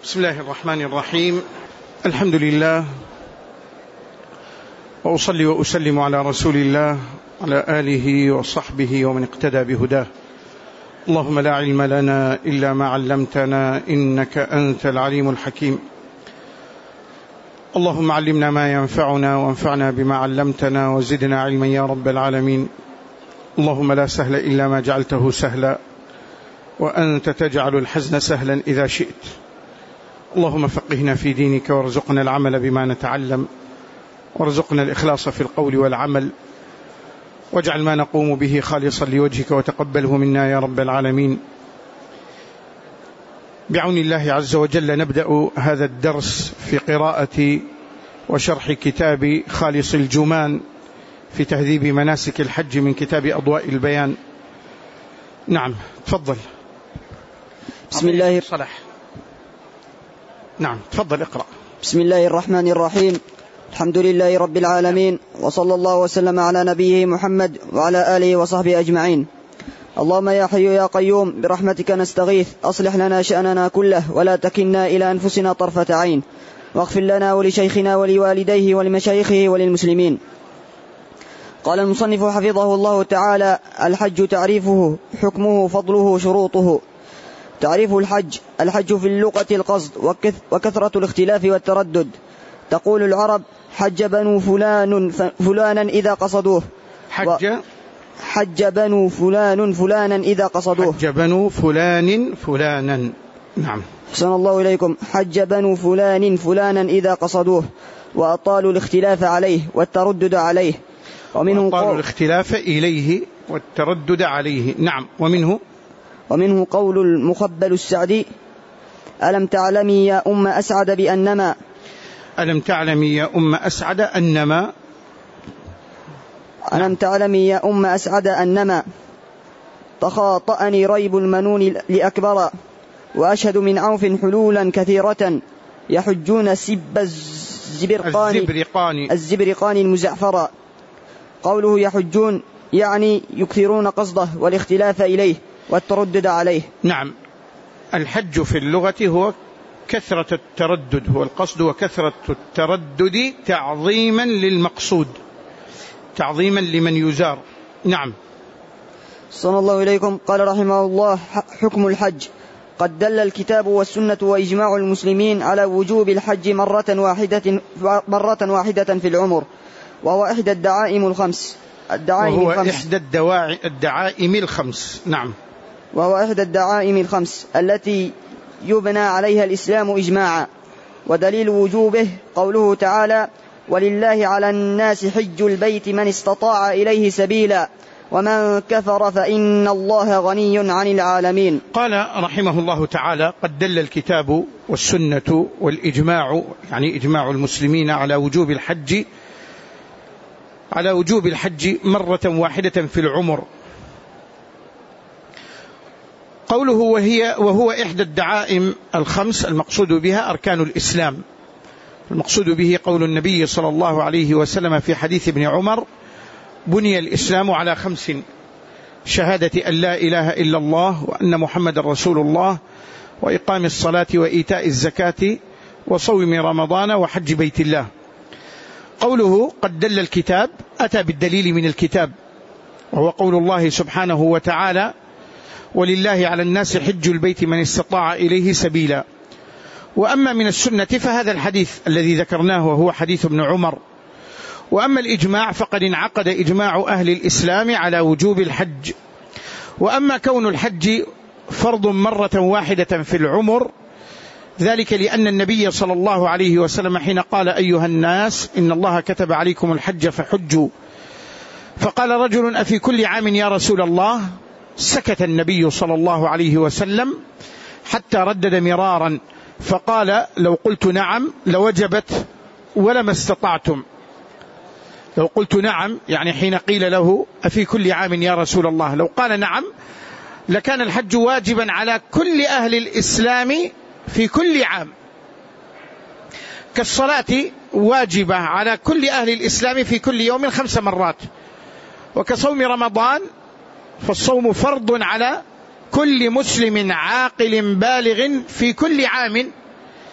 بسم الله الرحمن الرحيم. الحمد لله، وأصلي وأسلم على رسول الله على آله وصحبه ومن اقتدى بهداه. اللهم لا علم لنا إلا ما علمتنا إنك أنت العليم الحكيم. اللهم علمنا ما ينفعنا وانفعنا بما علمتنا وزدنا علما يا رب العالمين. اللهم لا سهل إلا ما جعلته سهلا، وأنت تجعل الحزن سهلا إذا شئت. اللهم فقهنا في دينك وارزقنا العمل بما نتعلم، وارزقنا الإخلاص في القول والعمل، واجعل ما نقوم به خالصا لوجهك وتقبله منا يا رب العالمين. بعون الله عز وجل نبدأ هذا الدرس في قراءة وشرح كتاب خالص الجمان في تهذيب مناسك الحج من كتاب أضواء البيان. نعم، تفضل. بسم الله صلاح. نعم، تفضل اقرأ. بسم الله الرحمن الرحيم. الحمد لله رب العالمين، وصلى الله وسلم على نبيه محمد وعلى آله وصحبه أجمعين. اللهم يا حي يا قيوم برحمتك نستغيث، أصلح لنا شأننا كله ولا تكلنا إلى أنفسنا طرفة عين، واغفر لنا ولشيخنا ولوالديه ولمشايخه وللمسلمين. قال المصنف حفظه الله تعالى: الحج تعريفه، حكمه، فضله، شروطه. تعريف الحج: الحج في اللغة القصد وكثرة الاختلاف والتردد. تقول العرب: حج بنو فلانا إذا قصدوه. حج بنو فلانا إذا قصدوه. حج بنو فلانا. نعم، أحسن الله إليكم. حج بنو فلانا إذا قصدوه، وأطالوا الاختلاف عليه والتردد عليه. وأطالوا الاختلاف إليه والتردد عليه. نعم. ومنه قول المخبل السعدي: ألم تعلمي يا أم أسعد بأنما. ألم تعلمي يا أم أسعد أنما. ألم تعلمي يا أم أسعد أنما تخاطأني ريب المنون لأكبر، وأشهد من عوف حلولا كثيرة يحجون سب الزبرقان المزعفر. قوله يحجون يعني يكثرون قصده والاختلاف إليه والتردد عليه. نعم، الحج في اللغة هو كثرة التردد، هو القصد وكثرة التردد تعظيما للمقصود، تعظيما لمن يزار. نعم. صلى الله إليكم. قال رحمه الله: حكم الحج: قد دل الكتاب والسنة وإجماع المسلمين على وجوب الحج مرة واحدة في العمر، وهو إحدى الدعائم الخمس. الدعائم الخمس. نعم. وهو إحدى الدعائم الخمس التي يبنى عليها الإسلام إجماعا. ودليل وجوبه قوله تعالى: ولله على الناس حج البيت من استطاع إليه سبيلا ومن كفر فإن الله غني عن العالمين. العالمين. قال رحمه الله تعالى: قد دل الكتاب والسنة والإجماع، يعني إجماع المسلمين على وجوب الحج مرة واحدة في العمر. قوله وهو إحدى الدعائم الخمس، المقصود بها أركان الإسلام. المقصود به قول النبي صلى الله عليه وسلم في حديث ابن عمر: بني الإسلام على 5: شهادة أن لا إله إلا الله وأن محمد رسول الله، وإقام الصلاة وإيتاء الزكاة وصوم رمضان وحج بيت الله. قوله قد دل الكتاب، أتى بالدليل من الكتاب، وهو قول الله سبحانه وتعالى: ولله على الناس حج البيت من استطاع إليه سبيلا. وأما من السنة فهذا الحديث الذي ذكرناه وهو حديث ابن عمر. وأما الإجماع فقد انعقد إجماع أهل الإسلام على وجوب الحج. وأما كون الحج فرض مرة واحدة في العمر، ذلك لأن النبي صلى الله عليه وسلم حين قال: أيها الناس إن الله كتب عليكم الحج فحجوا، فقال رجل: أفي كل عام يا رسول الله؟ سكت النبي صلى الله عليه وسلم حتى ردد مرارا، فقال: لو قلت نعم لوجبت ولما استطعتم. لو قلت نعم يعني حين قيل له: أفي كل عام يا رسول الله، لو قال نعم لكان الحج واجبا على كل أهل الإسلام في كل عام، كالصلاة واجبة على كل أهل الإسلام في كل يوم 5 مرات، وكصوم رمضان فالصوم فرض على كل مسلم عاقل بالغ في كل عام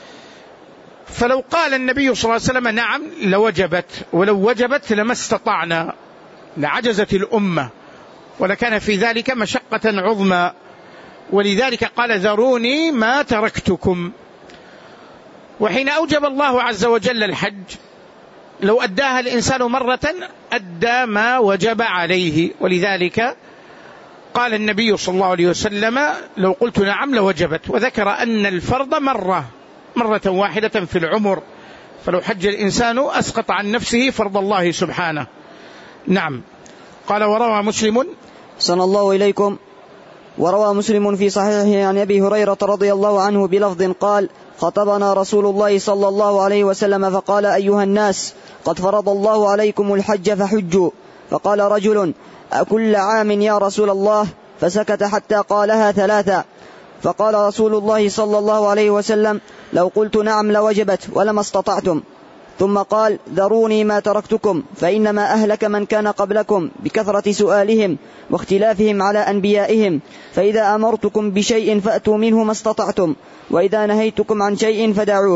فلو قال النبي صلى الله عليه وسلم نعم لوجبت، ولو وجبت لما استطعنا، لعجزت الأمة ولكان في ذلك مشقة عظمى، ولذلك قال ذروني ما تركتكم. وحين أوجب الله عز وجل الحج لو أداها الإنسان مرة أدى ما وجب عليه، ولذلك قال النبي صلى الله عليه وسلم لو قلت نعم لوجبت، وذكر أن الفرض مرة واحدة في العمر، فلو حج الإنسان أسقط عن نفسه فرض الله سبحانه. نعم. قال وروى مسلم صلى الله إليكم وروى مسلم في صحيحه عن أبي هريرة رضي الله عنه بلفظ قال خطبنا رسول الله صلى الله عليه وسلم فقال أيها الناس قد فرض الله عليكم الحج فحجوا. فقال رجل أكل عام يا رسول الله؟ فسكت حتى قالها ثلاثا. فقال رسول الله صلى الله عليه وسلم لو قلت نعم لوجبت ولما استطعتم. ثم قال ذروني ما تركتكم، فإنما أهلك من كان قبلكم بكثرة سؤالهم واختلافهم على أنبيائهم، فإذا أمرتكم بشيء فأتوا منه ما استطعتم، وإذا نهيتكم عن شيء فدعوه.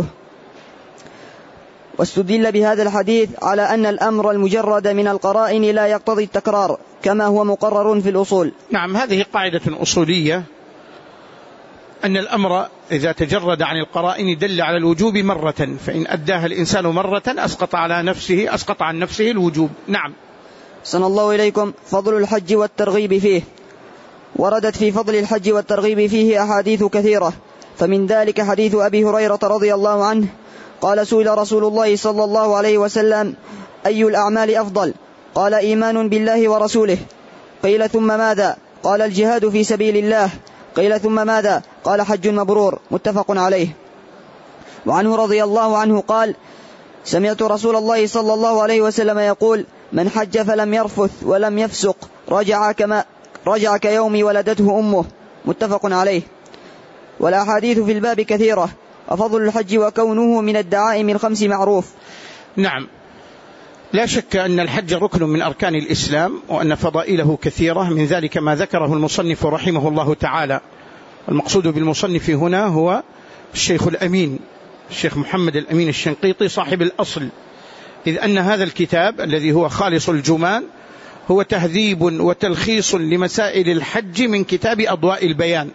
واستدل بهذا الحديث على أن الأمر المجرد من القرائن لا يقتضي التكرار كما هو مقرر في الأصول. نعم، هذه قاعدة أصولية، أن الأمر إذا تجرد عن القرائن دل على الوجوب مرة، فإن أداها الإنسان مرة أسقط عن نفسه الوجوب. نعم. صلى الله إليكم. فضل الحج والترغيب فيه. وردت في فضل الحج والترغيب فيه أحاديث كثيرة، فمن ذلك حديث أبي هريرة رضي الله عنه قال سئل رسول الله صلى الله عليه وسلم أي الأعمال أفضل؟ قال إيمان بالله ورسوله. قيل ثم ماذا؟ قال الجهاد في سبيل الله. قيل ثم ماذا؟ قال حج مبرور، متفق عليه. وعنه رضي الله عنه قال سمعت رسول الله صلى الله عليه وسلم يقول من حج فلم يرفث ولم يفسق رجع كيوم ولدته أمه، متفق عليه. والأحاديث في الباب كثيرة، وفضل الحج وكونه من الدعائم الخمس معروف. نعم، لا شك أن الحج ركن من أركان الإسلام، وأن فضائله كثيرة، من ذلك ما ذكره المصنف رحمه الله تعالى. المقصود بالمصنف هنا هو الشيخ الأمين، الشيخ محمد الأمين الشنقيطي صاحب الأصل، إذ أن هذا الكتاب الذي هو خالص الجمان هو تهذيب وتلخيص لمسائل الحج من كتاب أضواء البيان.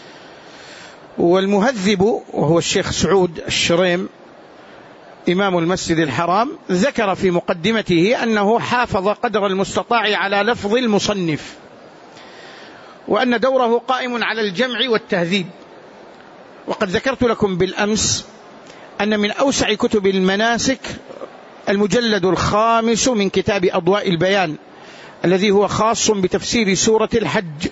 والمهذب وهو الشيخ سعود الشريم إمام المسجد الحرام ذكر في مقدمته أنه حافظ قدر المستطاع على لفظ المصنف، وأن دوره قائم على الجمع والتهذيب. وقد ذكرت لكم بالأمس أن من أوسع كتب المناسك المجلد الخامس من كتاب أضواء البيان الذي هو خاص بتفسير سورة الحج.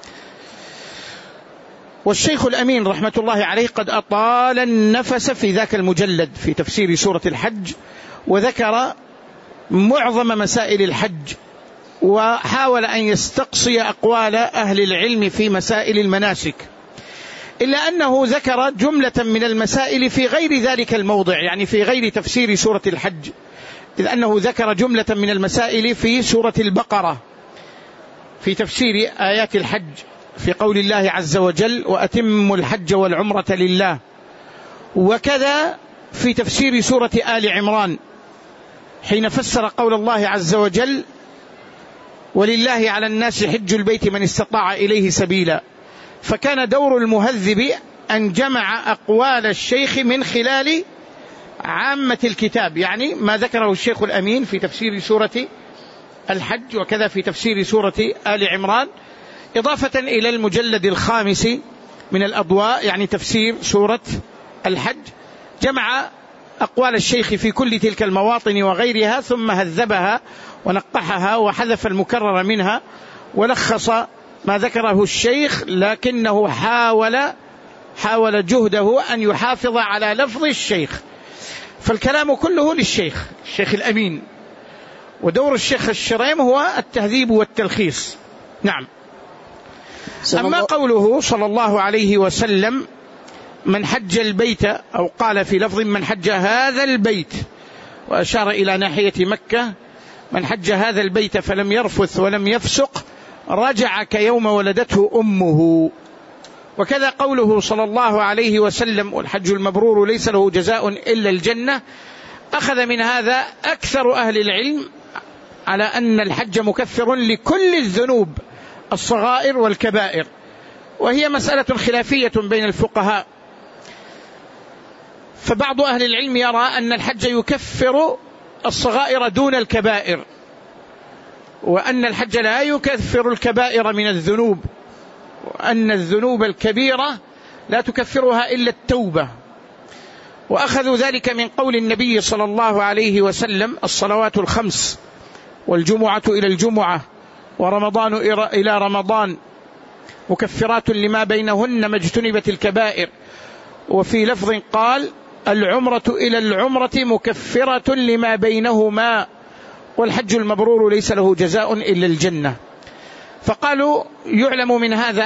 والشيخ الأمين رحمة الله عليه قد أطال النفس في ذاك المجلد في تفسير سورة الحج، وذكر معظم مسائل الحج، وحاول أن يستقصي أقوال أهل العلم في مسائل المناسك، إلا أنه ذكر جملة من المسائل في غير ذلك الموضع، يعني في غير تفسير سورة الحج، إذ أنه ذكر جملة من المسائل في سورة البقرة في تفسير آيات الحج، في قول الله عز وجل وأتموا الحج والعمرة لله، وكذا في تفسير سورة آل عمران حين فسر قول الله عز وجل ولله على الناس حج البيت من استطاع إليه سبيلا. فكان دور المهذب أن جمع أقوال الشيخ من خلال عامة الكتاب، يعني ما ذكره الشيخ الأمين في تفسير سورة الحج، وكذا في تفسير سورة آل عمران، إضافة إلى المجلد الخامس من الأضواء يعني تفسير سورة الحج، جمع أقوال الشيخ في كل تلك المواطن وغيرها، ثم هذبها ونقحها وحذف المكرر منها ولخص ما ذكره الشيخ، لكنه حاول جهده أن يحافظ على لفظ الشيخ. فالكلام كله للشيخ الأمين، ودور الشيخ الشريم هو التهذيب والتلخيص. نعم. أما قوله صلى الله عليه وسلم من حج البيت، أو قال في لفظ من حج هذا البيت، وأشار إلى ناحية مكة، من حج هذا البيت فلم يرفث ولم يفسق رجع كيوم ولدته أمه. وكذا قوله صلى الله عليه وسلم: والحج المبرور ليس له جزاء إلا الجنة، أخذ من هذا أكثر أهل العلم على أن الحج مكفر لكل الذنوب الصغائر والكبائر، وهي مسألة خلافية بين الفقهاء. فبعض أهل العلم يرى أن الحج يكفر الصغائر دون الكبائر، وأن الحج لا يكفر الكبائر من الذنوب، وأن الذنوب الكبيرة لا تكفرها إلا التوبة. وأخذوا ذلك من قول النبي صلى الله عليه وسلم: الصلوات الخمس والجمعة إلى الجمعة ورمضان إلى رمضان مكفرات لما بينهن ما اجتنبت الكبائر. وفي لفظ قال: العمرة إلى العمرة مكفرة لما بينهما والحج المبرور ليس له جزاء إلا الجنة. فقالوا: يعلم من هذا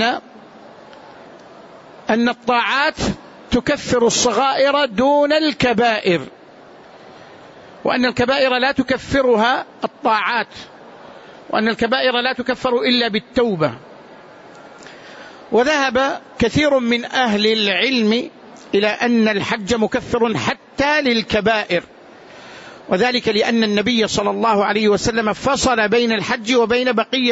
أن الطاعات تكفر الصغائر دون الكبائر، وأن الكبائر لا تكفرها الطاعات، وأن الكبائر لا تكفر إلا بالتوبة. وذهب كثير من أهل العلم إلى أن الحج مكفر حتى للكبائر، وذلك لأن النبي صلى الله عليه وسلم فصل بين الحج وبين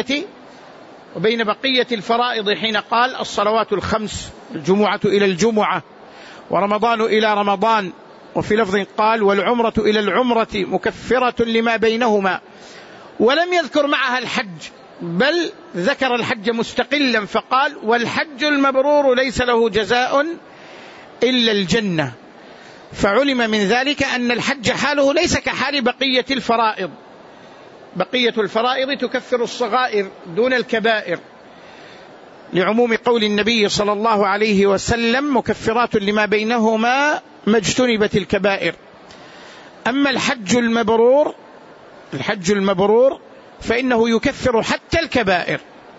بقية الفرائض حين قال: الصلوات الخمس، الجمعة إلى الجمعة، ورمضان إلى رمضان. وفي لفظ قال: والعمرة إلى العمرة مكفرة لما بينهما، ولم يذكر معها الحج، بل ذكر الحج مستقلا فقال: والحج المبرور ليس له جزاء إلا الجنة. فعلم من ذلك أن الحج حاله ليس كحال بقية الفرائض، بقية الفرائض تكفر الصغائر دون الكبائر، لعموم قول النبي صلى الله عليه وسلم: مكفرات لما بينهما ما اجتنبت الكبائر. أما الحج المبرور فإنه يكفر حتى الكبائر،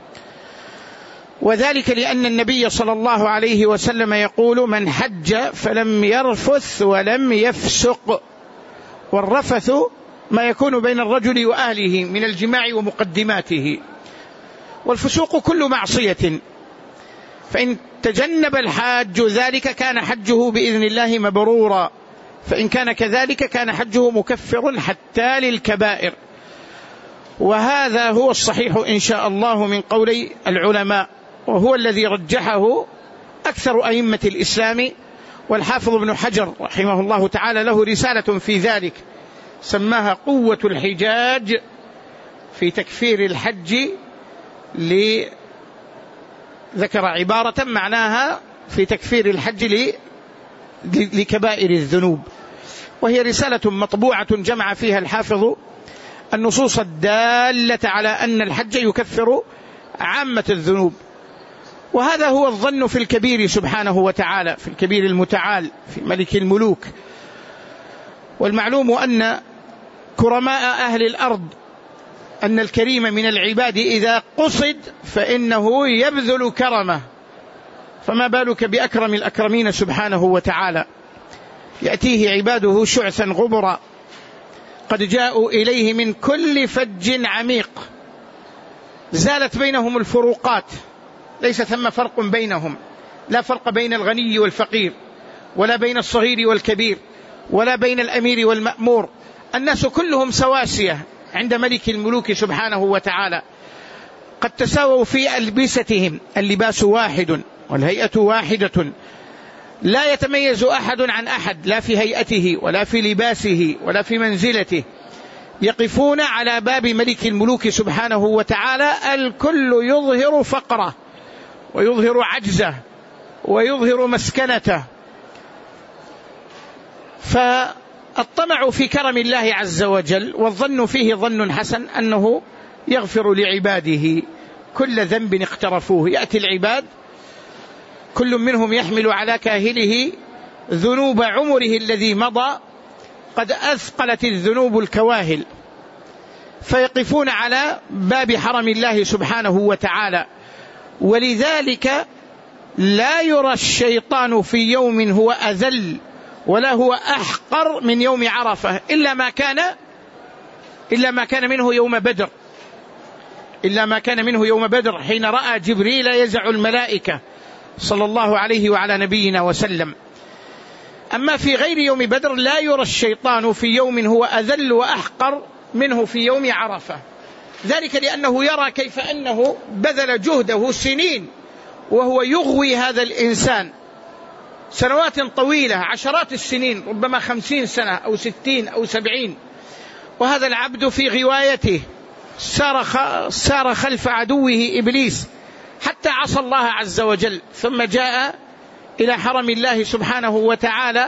وذلك لأن النبي صلى الله عليه وسلم يقول: من حج فلم يرفث ولم يفسق. والرفث ما يكون بين الرجل وأهله من الجماع ومقدماته، والفسوق كل معصية. فإن تجنب الحاج ذلك كان حجه بإذن الله مبرورا، فإن كان كذلك كان حجه مكفر حتى للكبائر. وهذا هو الصحيح إن شاء الله من قولي العلماء، وهو الذي رجحه أكثر أئمة الإسلام. والحافظ ابن حجر رحمه الله تعالى له رسالة في ذلك سماها قوة الحجاج في تكفير الحج، ذكر عبارة معناها في تكفير الحج لكبائر الذنوب، وهي رسالة مطبوعة جمع فيها الحافظ النصوص الدالة على أن الحج يكفر عامة الذنوب. وهذا هو الظن في الكبير سبحانه وتعالى، في الكبير المتعال، في ملك الملوك. والمعلوم أن كرماء أهل الأرض، أن الكريم من العباد إذا قصد فإنه يبذل كرمه، فما بالك بأكرم الأكرمين سبحانه وتعالى. يأتيه عباده شعثا غبرا قد جاءوا إليه من كل فج عميق، زالت بينهم الفروقات، ليس ثم فرق بينهم، لا فرق بين الغني والفقير، ولا بين الصغير والكبير، ولا بين الأمير والمأمور. الناس كلهم سواسية عند ملك الملوك سبحانه وتعالى، قد تساووا في ألبستهم، اللباس واحد والهيئة واحدة، لا يتميز أحد عن أحد، لا في هيئته ولا في لباسه ولا في منزلته. يقفون على باب ملك الملوك سبحانه وتعالى، الكل يظهر فقره ويظهر عجزه ويظهر مسكنته. فالطمع في كرم الله عز وجل والظن فيه ظن حسن أنه يغفر لعباده كل ذنب اقترفوه. يأتي العباد كل منهم يحمل على كاهله ذنوب عمره الذي مضى، قد أثقلت الذنوب الكواهل، فيقفون على باب حرم الله سبحانه وتعالى. ولذلك لا يرى الشيطان في يوم هو أذل ولا هو أحقر من يوم عرفة إلا ما كان منه يوم بدر، إلا ما كان منه يوم بدر حين رأى جبريل يزع الملائكة صلى الله عليه وعلى نبينا وسلم. أما في غير يوم بدر لا يرى الشيطان في يوم هو أذل وأحقر منه في يوم عرفة، ذلك لأنه يرى كيف أنه بذل جهده سنين وهو يغوي هذا الإنسان سنوات طويلة، عشرات السنين، ربما 50 سنة أو 60 أو 70، وهذا العبد في غوايته سار خلف عدوه إبليس حتى عصى الله عز وجل، ثم جاء إلى حرم الله سبحانه وتعالى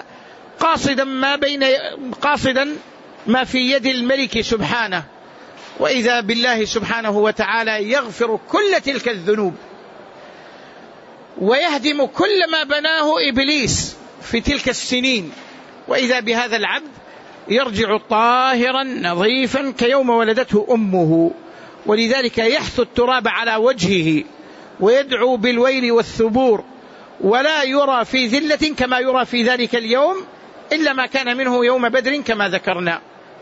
قاصدا ما في يد الملك سبحانه، وإذا بالله سبحانه وتعالى يغفر كل تلك الذنوب ويهدم كل ما بناه إبليس في تلك السنين، وإذا بهذا العبد يرجع طاهرا نظيفا كيوم ولدته أمه. ولذلك يحث التراب على وجهه ويدعو بالويل والثبور، ولا يرى في ذلة كما يرى في ذلك اليوم إلا ما كان منه يوم بدر كما ذكرنا.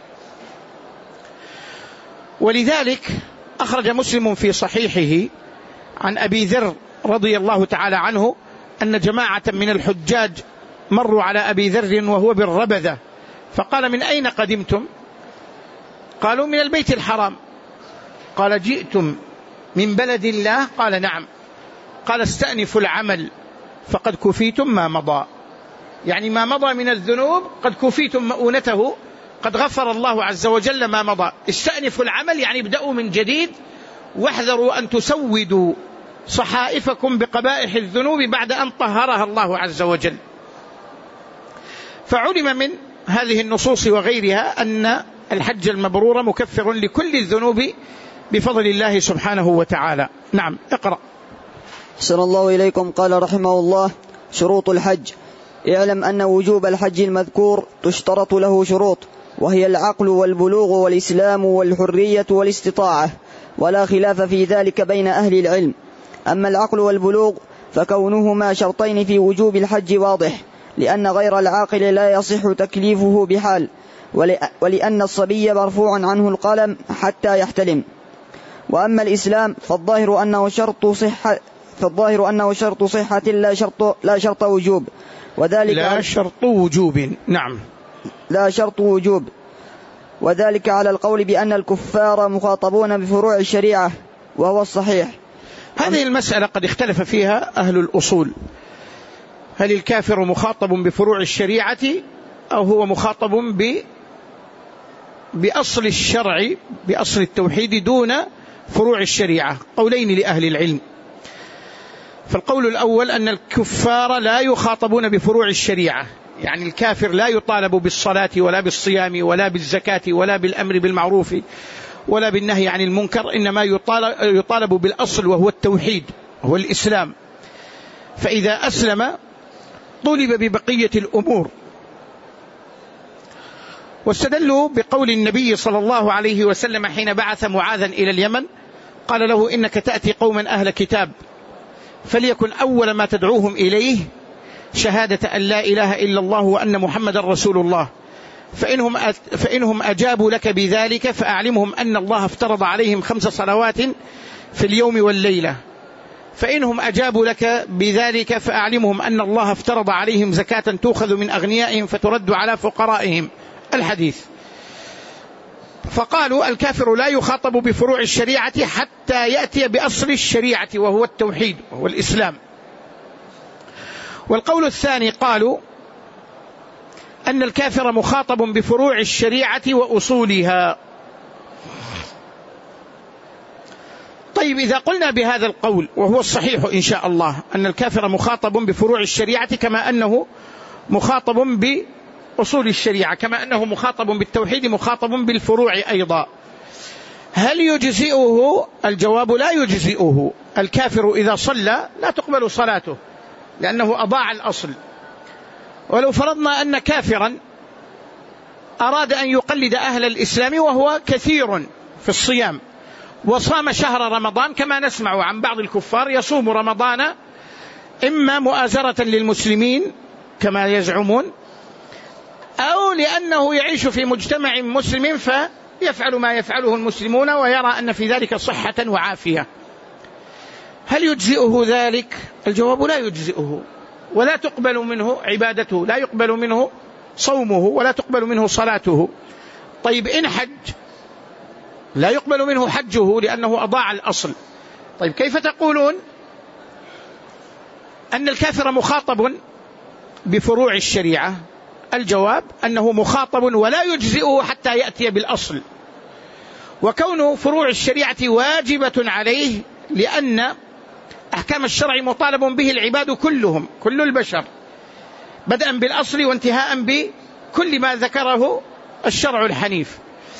ولذلك أخرج مسلم في صحيحه عن أبي ذر رضي الله تعالى عنه أن جماعة من الحجاج مروا على أبي ذر وهو بالربذة، فقال: من أين قدمتم؟ قالوا: من البيت الحرام. قال: جئتم من بلد الله؟ قال: نعم. قال: استأنفوا العمل فقد كفيتم ما مضى، يعني ما مضى من الذنوب قد كفيتم مؤونته، قد غفر الله عز وجل ما مضى. استأنفوا العمل يعني ابدأوا من جديد، واحذروا أن تسودوا صحائفكم بقبائح الذنوب بعد أن طهرها الله عز وجل. فعلم من هذه النصوص وغيرها أن الحج المبرور مكفر لكل الذنوب بفضل الله سبحانه وتعالى. نعم، اقرأ. أحسن الله إليكم. قال رحمه الله: شروط الحج. اعلم أن وجوب الحج المذكور تشترط له شروط، وهي العقل والبلوغ والإسلام والحرية والاستطاعة، ولا خلاف في ذلك بين أهل العلم. أما العقل والبلوغ فكونهما شرطين في وجوب الحج واضح، لأن غير العاقل لا يصح تكليفه بحال، ولأن الصبي مرفوع عنه القلم حتى يحتلم. وأما الإسلام فالظاهر أنه شرط صحة لا شرط وجوب، وذلك لا شرط وجوب. نعم، لا شرط وجوب، وذلك على القول بأن الكفار مخاطبون بفروع الشريعة، وهو الصحيح. هذه المسألة قد اختلف فيها أهل الأصول، هل الكافر مخاطب بفروع الشريعة أو هو مخاطب بأصل الشرع، بأصل التوحيد دون فروع الشريعة؟ قولين لأهل العلم. فالقول الأول أن الكفار لا يخاطبون بفروع الشريعة، يعني الكافر لا يطالب بالصلاة ولا بالصيام ولا بالزكاة ولا بالأمر بالمعروف ولا بالنهي عن المنكر، إنما يطالب بالأصل وهو التوحيد، هو الإسلام. فإذا أسلم طولب ببقية الأمور. واستدلوا بقول النبي صلى الله عليه وسلم حين بعث معاذا إلى اليمن، قال له: إنك تأتي قوما أهل كتاب، فليكن أول ما تدعوهم إليه شهادة أن لا إله إلا الله وأن محمد رسول الله، فإنهم أجابوا لك بذلك فأعلمهم أن الله افترض عليهم 5 صلوات في اليوم والليلة، فإنهم أجابوا لك بذلك فأعلمهم أن الله افترض عليهم زكاة تؤخذ من أغنيائهم فترد على فقرائهم. الحديث. فقالوا الكافر لا يخاطب بفروع الشريعة حتى يأتي بأصل الشريعة وهو التوحيد وهو الإسلام. والقول الثاني قالوا أن الكافر مخاطب بفروع الشريعة وأصولها. طيب، إذا قلنا بهذا القول وهو الصحيح إن شاء الله أن الكافر مخاطب بفروع الشريعة كما أنه مخاطب بأصول الشريعة، كما أنه مخاطب بالتوحيد مخاطب بالفروع أيضا، هل يجزئه؟ الجواب: لا يجزئه. الكافر إذا صلى لا تقبل صلاته لأنه أضاع الأصل. ولو فرضنا أن كافرا أراد أن يقلد أهل الإسلام وهو كثير في الصيام وصام شهر رمضان، كما نسمع عن بعض الكفار يصوم رمضان إما مؤازرة للمسلمين كما يزعمون، أو لأنه يعيش في مجتمع مسلم فيفعل ما يفعله المسلمون ويرى أن في ذلك صحة وعافية. هل يجزئه ذلك؟ الجواب لا يجزئه، ولا تقبل منه عبادته، لا يقبل منه صومه، ولا تقبل منه صلاته. طيب إن حج لا يقبل منه حجه لأنه أضاع الأصل. طيب كيف تقولون أن الكافر مخاطب بفروع الشريعة؟ الجواب أنه مخاطب ولا يجزئه حتى يأتي بالأصل، وكون فروع الشريعة واجبة عليه لأن أحكام الشرع مطالب به العباد كلهم، كل البشر، بدءا بالأصل وانتهاء بكل ما ذكره الشرع الحنيف.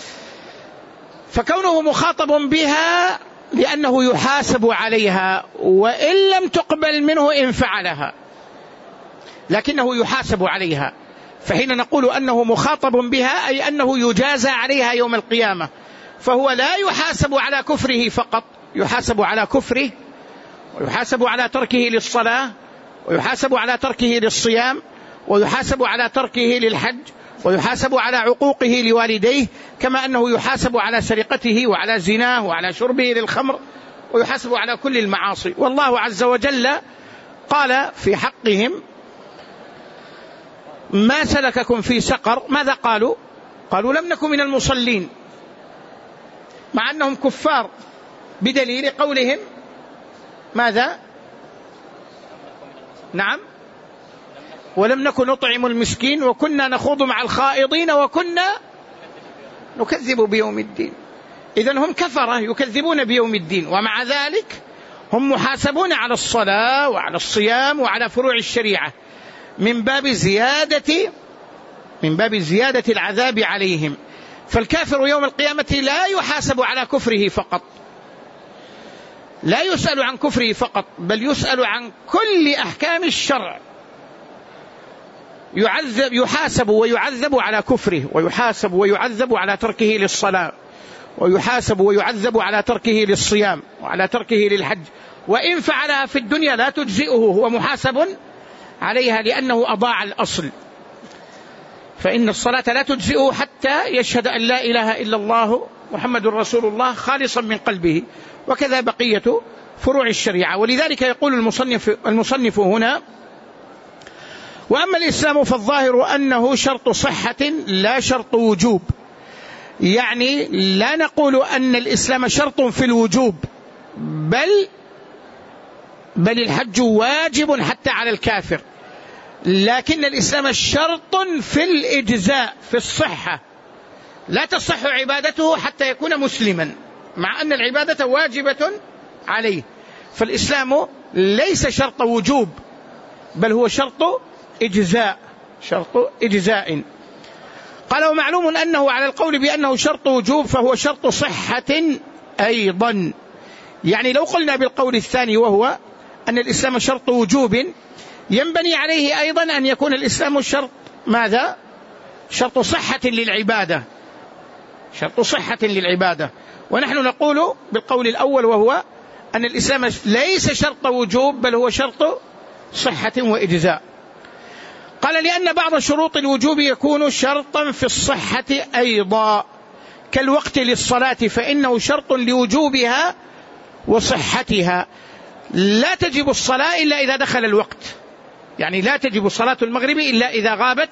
فكونه مخاطب بها لأنه يحاسب عليها، وإن لم تقبل منه إن فعلها، لكنه يحاسب عليها. فحين نقول أنه مخاطب بها أي أنه يجازى عليها يوم القيامة، فهو لا يحاسب على كفره فقط، يحاسب على كفره، ويحاسب على تركه للصلاة، ويحاسب على تركه للصيام، ويحاسب على تركه للحج، ويحاسب على عقوقه لوالديه، كما أنه يحاسب على سرقته وعلى زناه وعلى شربه للخمر، ويحاسب على كل المعاصي. والله عز وجل قال في حقهم: ما سلككم في سقر؟ ماذا قالوا؟ قالوا: لم نكن من المصلين، مع أنهم كفار، بدليل قولهم ماذا؟ نعم، ولم نكن نطعم المسكين وكنا نخوض مع الخائضين وكنا نكذب بيوم الدين. إذن هم كفرة يكذبون بيوم الدين، ومع ذلك هم محاسبون على الصلاة وعلى الصيام وعلى فروع الشريعة من باب زيادة العذاب عليهم. فالكافر يوم القيامة لا يحاسب على كفره فقط، لا يسأل عن كفره فقط، بل يسأل عن كل أحكام الشرع، يحاسب ويعذب على كفره، ويحاسب ويعذب على تركه للصلاة، ويحاسب ويعذب على تركه للصيام وعلى تركه للحج. وإن فعلها في الدنيا لا تجزئه، هو محاسب عليها لأنه أضاع الأصل. فإن الصلاة لا تجزئه حتى يشهد أن لا إله إلا الله محمد رسول الله خالصا من قلبه، وكذا بقية فروع الشريعة. ولذلك يقول المصنف هنا: وأما الإسلام فالظاهر أنه شرط صحة لا شرط وجوب. يعني لا نقول أن الإسلام شرط في الوجوب، بل الحج واجب حتى على الكافر، لكن الإسلام شرط في الإجزاء، في الصحة. لا تصح عبادته حتى يكون مسلما، مع أن العبادة واجبة عليه. فالإسلام ليس شرط وجوب، بل هو شرط إجزاء. قال: ومعلوم أنه على القول بأنه شرط وجوب فهو شرط صحة أيضا. يعني لو قلنا بالقول الثاني وهو أن الإسلام شرط وجوب، ينبني عليه أيضا أن يكون الإسلام شرط ماذا؟ شرط صحة للعبادة، شرط صحة للعبادة. ونحن نقول بالقول الأول وهو أن الإسلام ليس شرط وجوب، بل هو شرط صحة وإجزاء. قال: لأن بعض شروط الوجوب يكون شرطا في الصحة أيضا، كالوقت للصلاة، فإنه شرط لوجوبها وصحتها. لا تجب الصلاة إلا إذا دخل الوقت، يعني لا تجب صلاة المغرب إلا إذا غابت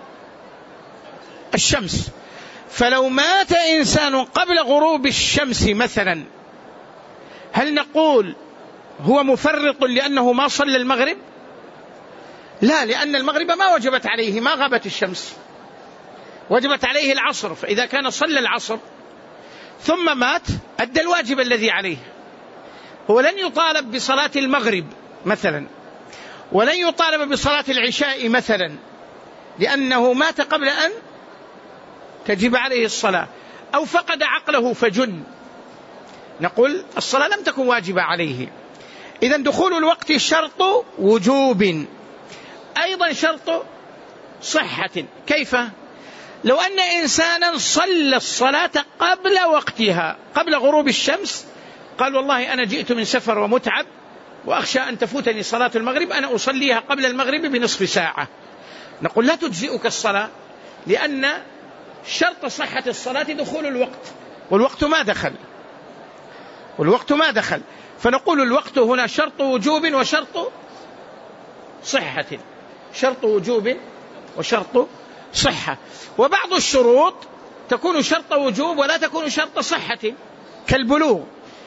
الشمس. فلو مات إنسان قبل غروب الشمس مثلا، هل نقول هو مفرط لأنه ما صلى المغرب؟ لا، لأن المغرب ما وجبت عليه، ما غابت الشمس، وجبت عليه العصر. فإذا كان صلى العصر ثم مات أدى الواجب الذي عليه. هو لن يطالب بصلاة المغرب مثلا، ولن يطالب بصلاة العشاء مثلا، لأنه مات قبل أن تجب عليه الصلاة، أو فقد عقله فجن. نقول الصلاة لم تكن واجبة عليه. إذن دخول الوقت شرط وجوب، أيضا شرط صحة. كيف؟ لو أن إنسانا صلى الصلاة قبل وقتها، قبل غروب الشمس، قال: والله أنا جئت من سفر ومتعب وأخشى أن تفوتني صلاة المغرب، أنا أصليها قبل المغرب بنصف ساعة. نقول لا تجزئك الصلاة، لأن شرط صحة الصلاة دخول الوقت، والوقت ما دخل. فنقول الوقت هنا شرط وجوب وشرط صحة، شرط وجوب وشرط صحة. وبعض الشروط تكون شرط وجوب ولا تكون شرط صحة، كالبلوغ،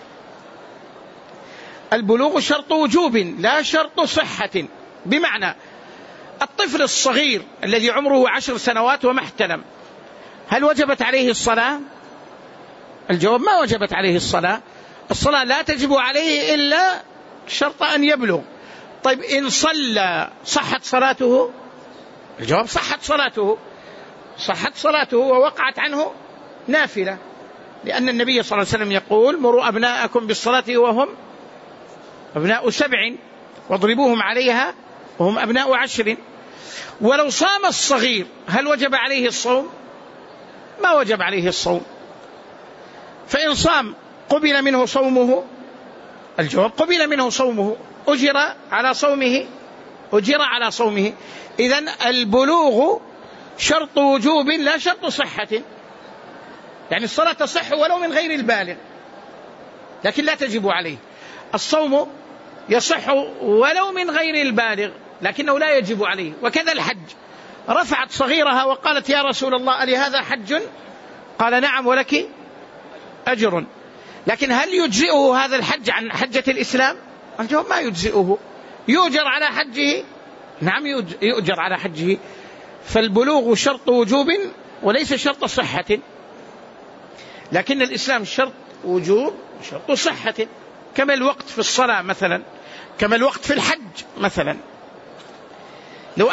البلوغ شرط وجوب لا شرط صحة. بمعنى الطفل الصغير الذي عمره 10 سنوات وما احتلم، هل وجبت عليه الصلاة؟ الجواب ما وجبت عليه الصلاة. الصلاة لا تجب عليه إلا شرط أن يبلغ. طيب إن صلى صحت صلاته؟ الجواب صحت صلاته، صحت صلاته ووقعت عنه نافلة، لأن النبي صلى الله عليه وسلم يقول: مروا أبناءكم بالصلاة وهم أبناء 7 واضربوهم عليها وهم أبناء 10. ولو صام الصغير هل وجب عليه الصوم؟ ما وجب عليه الصوم. فإن صام قبل منه صومه؟ الجواب قبل منه صومه، أجر على صومه، أجر على صومه. إذن البلوغ شرط وجوب لا شرط صحة، يعني الصلاة تصح ولو من غير البالغ لكن لا تجب عليه. الصوم يصح ولو من غير البالغ لكنه لا يجب عليه. وكذا الحج، رفعت صغيرها وقالت: يا رسول الله ألي هذا حج؟ قال: نعم ولك أجر. لكن هل يجزئه هذا الحج عن حجة الإسلام؟ الجواب ما يجزئه. يؤجر على حجه؟ نعم يؤجر على حجه. فالبلوغ شرط وجوب وليس شرط صحة، لكن الإسلام شرط وجوب شرط صحة، كما الوقت في الصلاة مثلا، كما الوقت في الحج مثلا. لو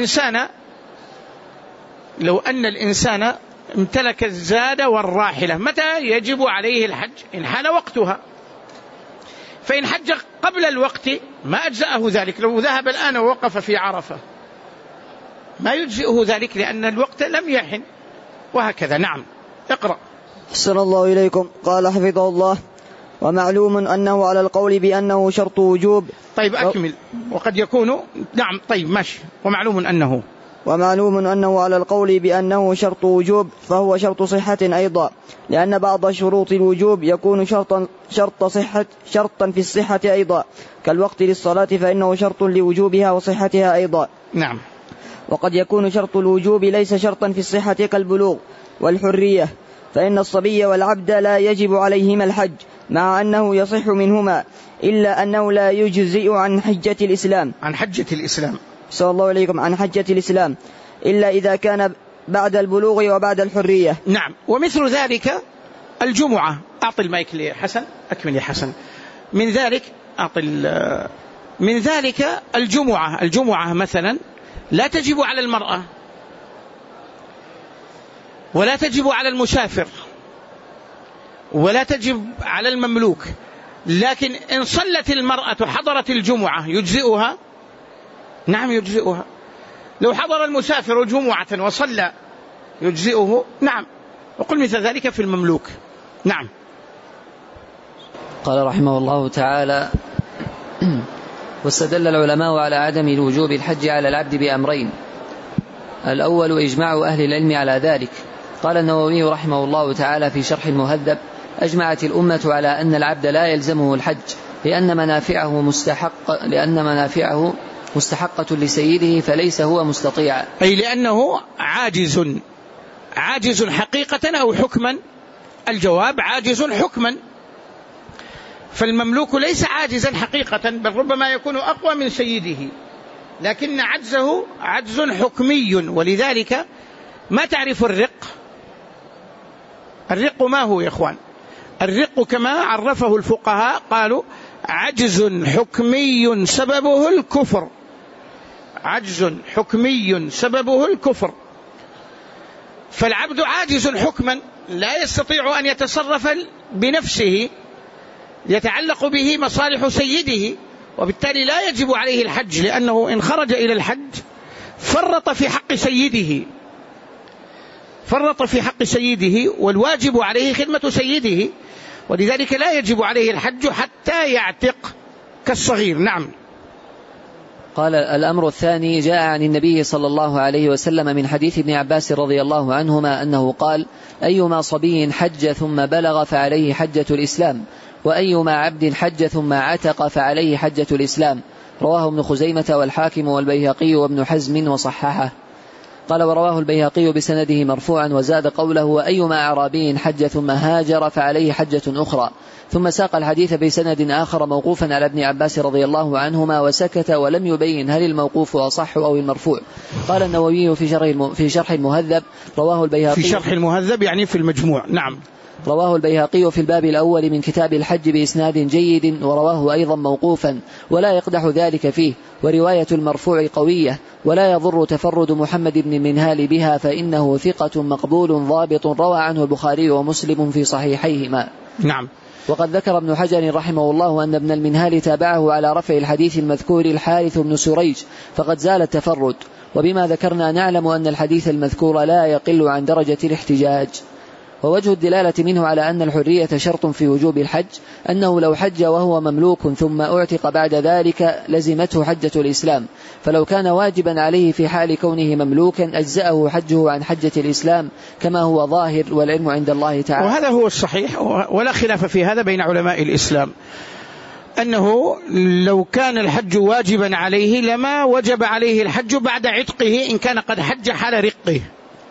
أن الإنسان امتلك الزاد والراحلة، متى يجب عليه الحج؟ إن حان وقتها. فإن حج قبل الوقت ما أجزأه ذلك. لو ذهب الآن ووقف في عرفة ما يجزئه ذلك لأن الوقت لم يحن، وهكذا. نعم، اقرأ. أحسن الله إليكم. قال حفظه الله: ومعلوم أنه على القول بأنه شرط وجوب. طيب أكمل. وقد يكون، نعم طيب ماشي. ومعلوم أنه على القول بأنه شرط وجوب فهو شرط صحة أيضا، لأن بعض شروط الوجوب يكون شرطا في الصحة أيضا، كالوقت للصلاة فإنه شرط لوجوبها وصحتها أيضا. نعم. وقد يكون شرط الوجوب ليس شرطا في الصحة، كالبلوغ والحرية، فإن الصبي والعبد لا يجب عليهما الحج مع أنه يصح منهما، إلا أنه لا يجزئ عن حجة الإسلام. صلى الله عليكم. عن حجة الإسلام إلا إذا كان بعد البلوغ وبعد الحرية. نعم. ومثل ذلك الجمعة. أعطي المايك لي حسن، أكمل يا حسن. من ذلك الجمعة مثلا لا تجب على المرأة ولا تجب على المسافر ولا تجب على المملوك، لكن إن صلت المرأة حضرت الجمعة يجزئها؟ نعم يجزئها. لو حضر المسافر جمعة وصلى يجزئه؟ نعم. وقل مثل ذلك في المملوك. نعم. قال رحمه الله تعالى: واستدل العلماء على عدم وجوب الحج على العبد بأمرين: الأول إجماع أهل العلم على ذلك. قال النووي رحمه الله تعالى في شرح المهذب: أجمعت الأمة على أن العبد لا يلزمه الحج لأن منافعه مستحقة لسيده فليس هو مستطيعا، أي لأنه عاجز حقيقة أو حكما؟ الجواب عاجز حكما. فالمملوك ليس عاجزا حقيقة، بل ربما يكون أقوى من سيده، لكن عجزه عجز حكمي. ولذلك ما تعرف الرق ما هو يا إخوان؟ الرق كما عرفه الفقهاء قالوا: عجز حكمي سببه الكفر. عجز حكمي سببه الكفر. فالعبد عاجز حكما لا يستطيع أن يتصرف بنفسه، يتعلق به مصالح سيده، وبالتالي لا يجب عليه الحج، لأنه إن خرج إلى الحج فرط في حق سيده، والواجب عليه خدمة سيده، ولذلك لا يجب عليه الحج حتى يعتق كالصغير. نعم. قال: الأمر الثاني جاء عن النبي صلى الله عليه وسلم من حديث ابن عباس رضي الله عنهما أنه قال: أيما صبي حج ثم بلغ فعليه حجة الإسلام، وأيما عبد حج ثم عتق فعليه حجة الإسلام. رواه ابن خزيمة والحاكم والبيهقي وابن حزم وصححه. قال ورواه البيهقي بسنده مرفوعا وزاد قوله وأيما أعرابي حج ثم هاجر فعليه حجة أخرى، ثم ساق الحديث بسند آخر موقوفا على ابن عباس رضي الله عنهما وسكت ولم يبين هل الموقوف أصح أو المرفوع. قال النووي في شرح المهذب رواه البيهقي في شرح المهذب يعني في المجموع. نعم. رواه البيهقي في الباب الأول من كتاب الحج بإسناد جيد، ورواه أيضا موقوفا ولا يقدح ذلك فيه، ورواية المرفوع قوية ولا يضر تفرد محمد بن منهال بها فإنه ثقة مقبول ضابط روى عنه البخاري ومسلم في صحيحيهما. نعم. وقد ذكر ابن حجر رحمه الله أن ابن المنهال تابعه على رفع الحديث المذكور الحارث بن سريج فقد زال التفرد، وبما ذكرنا نعلم أن الحديث المذكور لا يقل عن درجة الاحتجاج. ووجه الدلالة منه على أن الحرية شرط في وجوب الحج أنه لو حج وهو مملوك ثم أعتق بعد ذلك لزمته حجة الإسلام، فلو كان واجبا عليه في حال كونه مملوكا أجزأه حجه عن حجة الإسلام كما هو ظاهر، والعلم عند الله تعالى. وهذا هو الصحيح ولا خلاف في هذا بين علماء الإسلام، أنه لو كان الحج واجبا عليه لما وجب عليه الحج بعد عتقه إن كان قد حج حال رقه.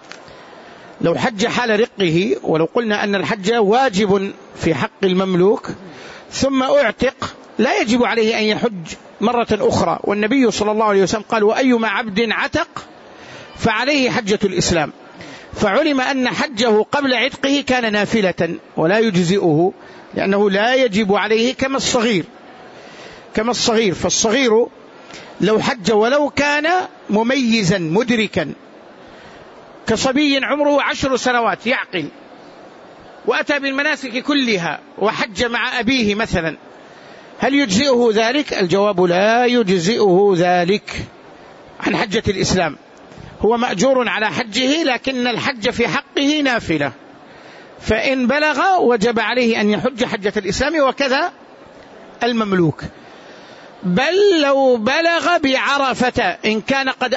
لو حج حال رقه، ولو قلنا أن الحج واجب في حق المملوك ثم أعتق لا يجب عليه أن يحج مرة أخرى، والنبي صلى الله عليه وسلم قال وأيما عبد عتق فعليه حجة الإسلام، فعلم أن حجه قبل عتقه كان نافلة ولا يجزئه لأنه لا يجب عليه كما الصغير. فالصغير لو حج ولو كان مميزا مدركا كصبي عمره 10 سنوات يعقل وأتى بالمناسك كلها وحج مع أبيه مثلا، هل يجزئه ذلك؟ الجواب لا يجزئه ذلك عن حجة الإسلام، هو مأجور على حجه لكن الحج في حقه نافلة، فإن بلغ وجب عليه أن يحج حجة الإسلام، وكذا المملوك. بل لو بلغ بعرفة إن كان قد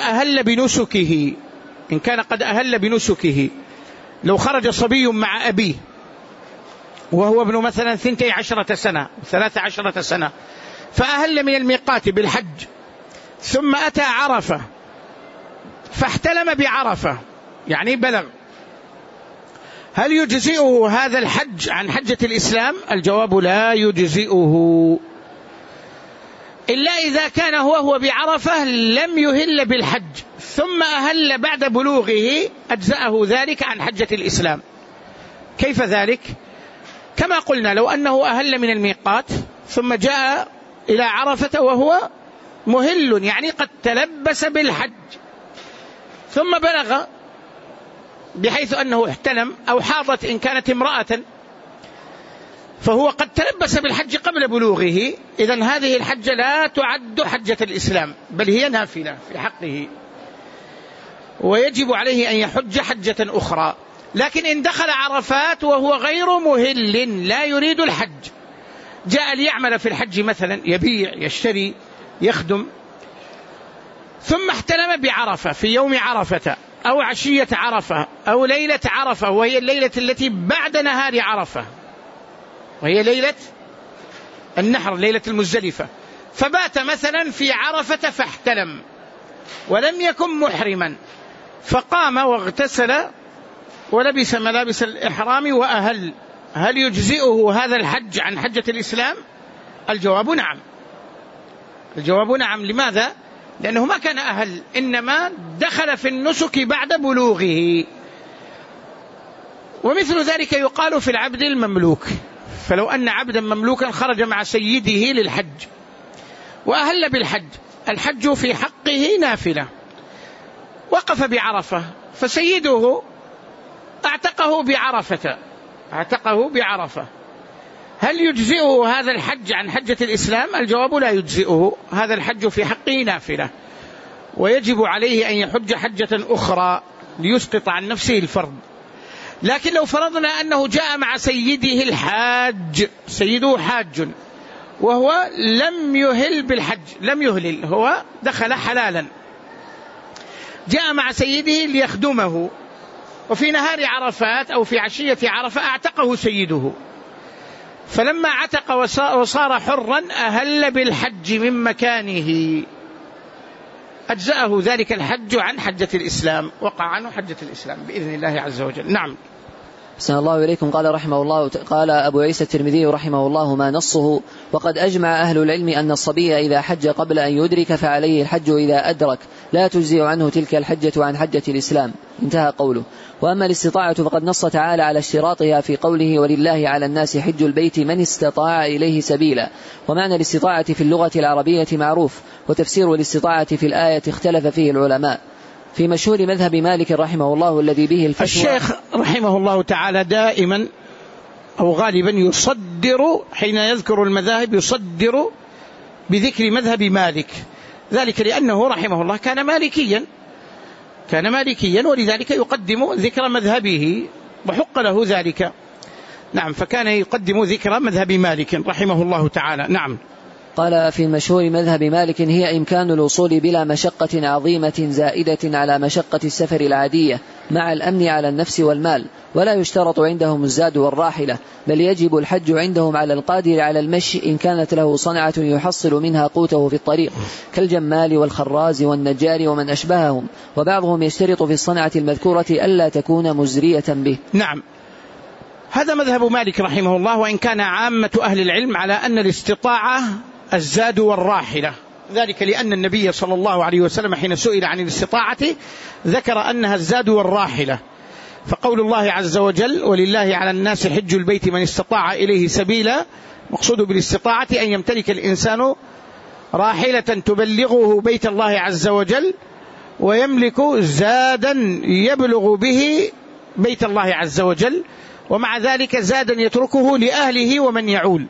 أهل بنسكه، لو خرج صبي مع أبيه وهو ابن مثلا 12 سنة 13 سنة فأهل من الميقات بالحج ثم أتى عرفة فاحتلم بعرفة يعني بلغ، هل يجزئه هذا الحج عن حجة الإسلام؟ الجواب لا يجزئه، إلا إذا كان هو بعرفة لم يهل بالحج ثم أهل بعد بلوغه أجزأه ذلك عن حجة الإسلام. كيف ذلك؟ كما قلنا لو أنه أهل من الميقات ثم جاء إلى عرفة وهو مهل يعني قد تلبس بالحج ثم بلغ بحيث أنه احتلم أو حاضت إن كانت امرأة، فهو قد تلبس بالحج قبل بلوغه، إذن هذه الحجة لا تعد حجة الإسلام بل هي نافلة في حقه، ويجب عليه أن يحج حجة أخرى. لكن إن دخل عرفات وهو غير مهل لا يريد الحج، جاء ليعمل في الحج مثلا يبيع يشتري يخدم، ثم احتلم بعرفة في يوم عرفة أو عشية عرفة أو ليلة عرفة وهي الليلة التي بعد نهار عرفة وهي ليلة النحر ليلة المزدلفة، فبات مثلا في عرفة فاحتلم ولم يكن محرما، فقام واغتسل ولبس ملابس الإحرام وأهل، هل يجزئه هذا الحج عن حجة الإسلام؟ الجواب نعم. الجواب نعم. لماذا؟ لأنه ما كان أهل، إنما دخل في النسك بعد بلوغه. ومثل ذلك يقال في العبد المملوك، فلو أن عبدا مملوكا خرج مع سيده للحج وأهل بالحج، الحج في حقه نافلة، وقف بعرفة فسيده اعتقه بعرفة، هل يجزئه هذا الحج عن حجة الإسلام؟ الجواب لا يجزئه، هذا الحج في حقه نافلة ويجب عليه أن يحج حجة أخرى ليسقط عن نفسه الفرض. لكن لو فرضنا أنه جاء مع سيده الحاج، سيده حاج وهو لم يهل بالحج، لم يهلل، هو دخل حلالا، جاء مع سيده ليخدمه، وفي نهار عرفات أو في عشية عرفة اعتقه سيده، فلما عتق وصار حرا أهل بالحج من مكانه، أجزأه ذلك الحج عن حجة الإسلام، وقع عنه حجة الإسلام بإذن الله عز وجل. نعم. أحسن الله إليكم. قال رحمه الله، قال أبو عيسى الترمذي رحمه الله: ما نصه: وقد أجمع أهل العلم أن الصبي إذا حج قبل أن يدرك فعليه الحج إذا أدرك، لا تجزئ عنه تلك الحجة عن حجة الإسلام. انتهى قوله. وأما الاستطاعة فقد نص تعالى على اشتراطها في قوله: ولله على الناس حج البيت من استطاع إليه سبيلا. ومعنى الاستطاعة في اللغة العربية معروف، وتفسير الاستطاعة في الآية اختلف فيه العلماء. في مشهور مذهب مالك رحمه الله الذي به الفتوى. الشيخ رحمه الله تعالى دائما أو غالبا يصدر حين يذكر المذاهب، يصدر بذكر مذهب مالك، ذلك لأنه رحمه الله كان مالكيا ولذلك يقدم ذكر مذهبه وحق له ذلك. نعم، فكان يقدم ذكر مذهب مالك رحمه الله تعالى. نعم. قال: في مشهور مذهب مالك هي إمكان الوصول بلا مشقة عظيمة زائدة على مشقة السفر العادية مع الأمن على النفس والمال، ولا يشترط عندهم الزاد والراحلة، بل يجب الحج عندهم على القادر على المشي إن كانت له صنعة يحصل منها قوته في الطريق، كالجمال والخراز والنجار ومن أشبههم، وبعضهم يشترط في الصنعة المذكورة ألا تكون مزرية به. نعم، هذا مذهب مالك رحمه الله، وإن كان عامة أهل العلم على أن الاستطاعة الزاد والراحلة، ذلك لأن النبي صلى الله عليه وسلم حين سئل عن الاستطاعة ذكر أنها الزاد والراحلة، فقول الله عز وجل: ولله على الناس حج البيت من استطاع إليه سبيلا، مقصود بالاستطاعة أن يمتلك الإنسان راحلة تبلغه بيت الله عز وجل، ويملك زادا يبلغ به بيت الله عز وجل، ومع ذلك زادا يتركه لأهله ومن يعول.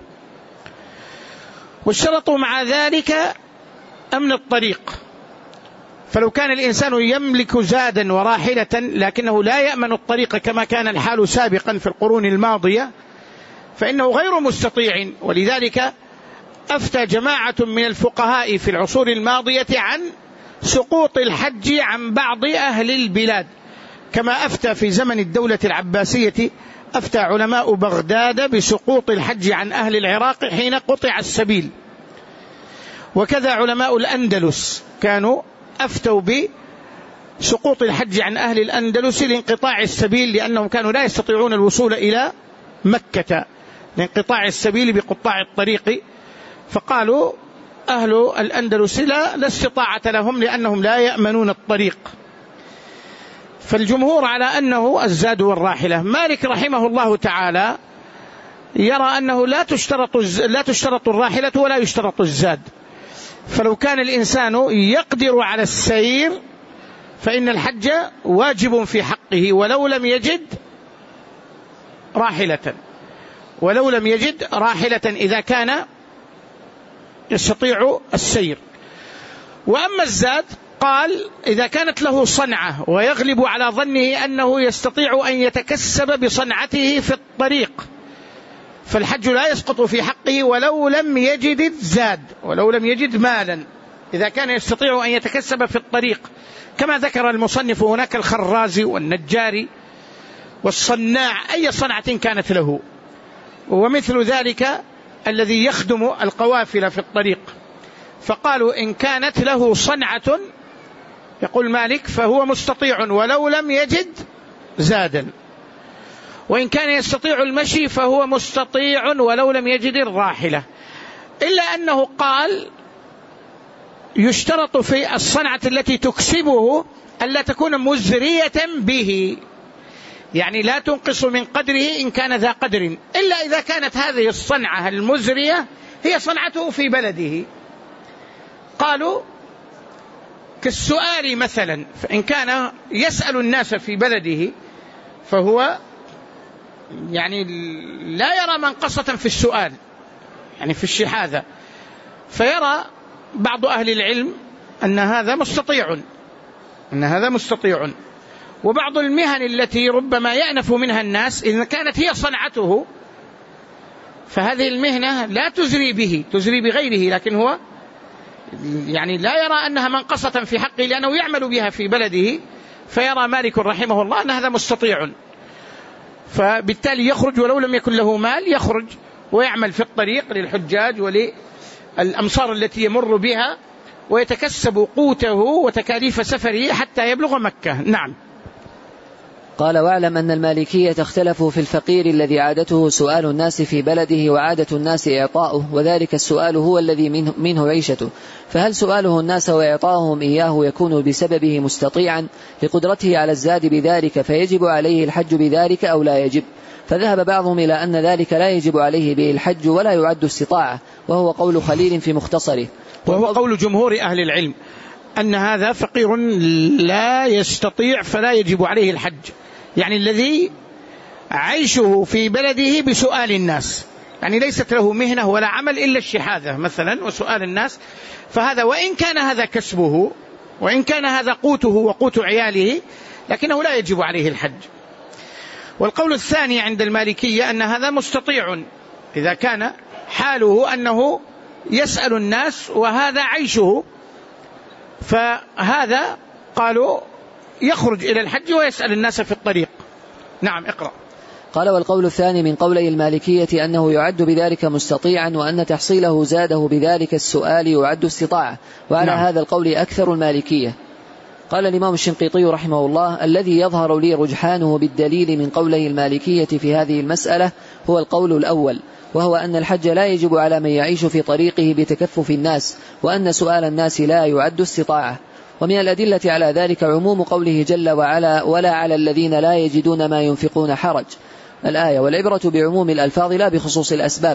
والشرط مع ذلك أمن الطريق، فلو كان الإنسان يملك زادا وراحلة لكنه لا يأمن الطريق كما كان الحال سابقا في القرون الماضية فإنه غير مستطيع. ولذلك أفتى جماعة من الفقهاء في العصور الماضية عن سقوط الحج عن بعض أهل البلاد، كما أفتى في زمن الدولة العباسية أفتى علماء بغداد بسقوط الحج عن أهل العراق حين قطع السبيل، وكذا علماء الأندلس كانوا أفتوا بسقوط الحج عن أهل الأندلس لانقطاع السبيل، لأنهم كانوا لا يستطيعون الوصول إلى مكة لانقطاع السبيل بقطاع الطريق، فقالوا أهل الأندلس لا استطاعة لهم لأنهم لا يأمنون الطريق. فالجمهور على أنه الزاد والراحلة. مالك رحمه الله تعالى يرى أنه لا تشترط الراحلة ولا يشترط الزاد، فلو كان الإنسان يقدر على السير فإن الحج واجب في حقه ولو لم يجد راحلة إذا كان يستطيع السير. وأما الزاد قال: إذا كانت له صنعة ويغلب على ظنه أنه يستطيع أن يتكسب بصنعته في الطريق فالحج لا يسقط في حقه ولو لم يجد الزاد، ولو لم يجد مالا، إذا كان يستطيع أن يتكسب في الطريق، كما ذكر المصنف هناك الخراز والنجار والصناع أي صنعة كانت له، ومثل ذلك الذي يخدم القوافل في الطريق. فقالوا إن كانت له صنعة يقول مالك فهو مستطيع ولو لم يجد زادا، وإن كان يستطيع المشي فهو مستطيع ولو لم يجد الراحلة، إلا أنه قال يشترط في الصنعة التي تكسبه ألا تكون مزرية به، يعني لا تنقص من قدره إن كان ذا قدر، إلا إذا كانت هذه الصنعة المزرية هي صنعته في بلده. قالوا كالسؤال مثلا، فإن كان يسأل الناس في بلده فهو يعني لا يرى منقصة في السؤال، يعني في الشحاذة، فيرى بعض أهل العلم أن هذا مستطيع، وبعض المهن التي ربما يأنف منها الناس إذا كانت هي صنعته فهذه المهنة لا تزري به، تزري بغيره، لكن هو يعني لا يرى أنها منقصة في حقه لأنه يعمل بها في بلده، فيرى مالك رحمه الله أن هذا مستطيع، فبالتالي يخرج ولو لم يكن له مال يخرج، ويعمل في الطريق للحجاج وللأمصار التي يمر بها، ويتكسب قوته وتكاليف سفره حتى يبلغ مكة. نعم. قال: واعلم أن المالكية اختلفوا في الفقير الذي عادته سؤال الناس في بلده وعادة الناس إعطاؤه، وذلك السؤال هو الذي منه عيشته، فهل سؤاله الناس وإعطاؤهم إياه يكون بسببه مستطيعا لقدرته على الزاد بذلك فيجب عليه الحج بذلك أو لا يجب؟ فذهب بعضهم إلى أن ذلك لا يجب عليه به الحج ولا يعد استطاعة، وهو قول خليل في مختصره، وهو قول جمهور أهل العلم أن هذا فقير لا يستطيع فلا يجب عليه الحج، يعني الذي عيشه في بلده بسؤال الناس، يعني ليست له مهنة ولا عمل إلا الشحاذة مثلا وسؤال الناس، فهذا وإن كان هذا كسبه وإن كان هذا قوته وقوت عياله لكنه لا يجب عليه الحج. والقول الثاني عند المالكية أن هذا مستطيع إذا كان حاله أنه يسأل الناس وهذا عيشه، فهذا قالوا يخرج إلى الحج ويسأل الناس في الطريق. نعم اقرأ. قال: والقول الثاني من قولي المالكية أنه يعد بذلك مستطيعا، وأن تحصيله زاده بذلك السؤال يعد استطاعة، وعلى هذا القول أكثر المالكية. قال الإمام الشنقيطي رحمه الله: الذي يظهر لي رجحانه بالدليل من قولي المالكية في هذه المسألة هو القول الأول، وهو أن الحج لا يجب على من يعيش في طريقه بتكفف الناس، وأن سؤال الناس لا يعد استطاعة. ومن الأدلة على ذلك عموم قوله جل وعلا: ولا على الذين لا يجدون ما ينفقون حرج، الآية، والعبرة بعموم الألفاظ لا بخصوص الأسباب،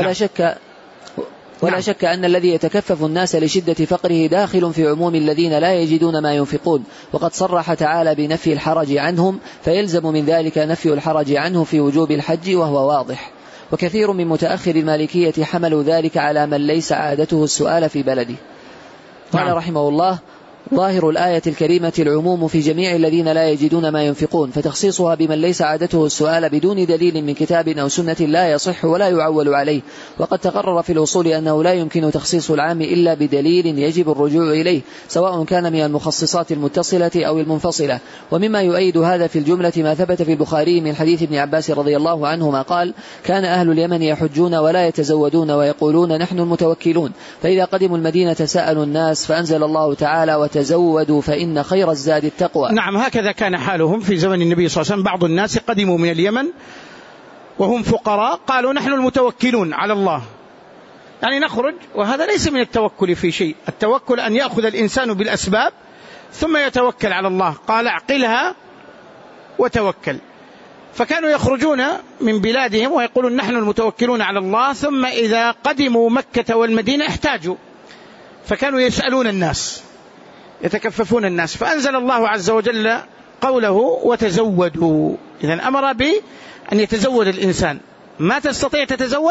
ولا شك أن الذي يتكفف الناس لشدة فقره داخل في عموم الذين لا يجدون ما ينفقون، وقد صرح تعالى بنفي الحرج عنهم، فيلزم من ذلك نفي الحرج عنه في وجوب الحج، وهو واضح. وكثير من متأخر المالكية حملوا ذلك على من ليس عادته السؤال في بلده. قال رحمه الله: ظاهر الآية الكريمة العموم في جميع الذين لا يجدون ما ينفقون، فتخصيصها بمن ليس عادته السؤال بدون دليل من كتاب أو سنة لا يصح ولا يعول عليه. وقد تقرر في الأصول أنه لا يمكن تخصيص العام إلا بدليل يجب الرجوع إليه، سواء كان من المخصصات المتصلة أو المنفصلة. ومما يؤيد هذا في الجملة ما ثبت في البخاري من حديث ابن عباس رضي الله عنهما قال: كان أهل اليمن يحجون ولا يتزودون ويقولون نحن المتوكلون، فإذا قدموا المدينة سألوا الناس، فأنزل الله تعالى: تزودوا فإن خير الزاد التقوى. نعم، هكذا كان حالهم في زمن النبي صلى الله عليه وسلم. بعض الناس قدموا من اليمن وهم فقراء قالوا نحن المتوكلون على الله، يعني نخرج، وهذا ليس من التوكل في شيء. التوكل أن يأخذ الإنسان بالأسباب ثم يتوكل على الله، قال اعقلها وتوكل. فكانوا يخرجون من بلادهم ويقولون نحن المتوكلون على الله، ثم إذا قدموا مكة والمدينة احتاجوا، فكانوا يسألون الناس يتكففون الناس، فأنزل الله عز وجل قوله: وتزودوا. إذن أمر بأن يتزود الإنسان، ما تستطيع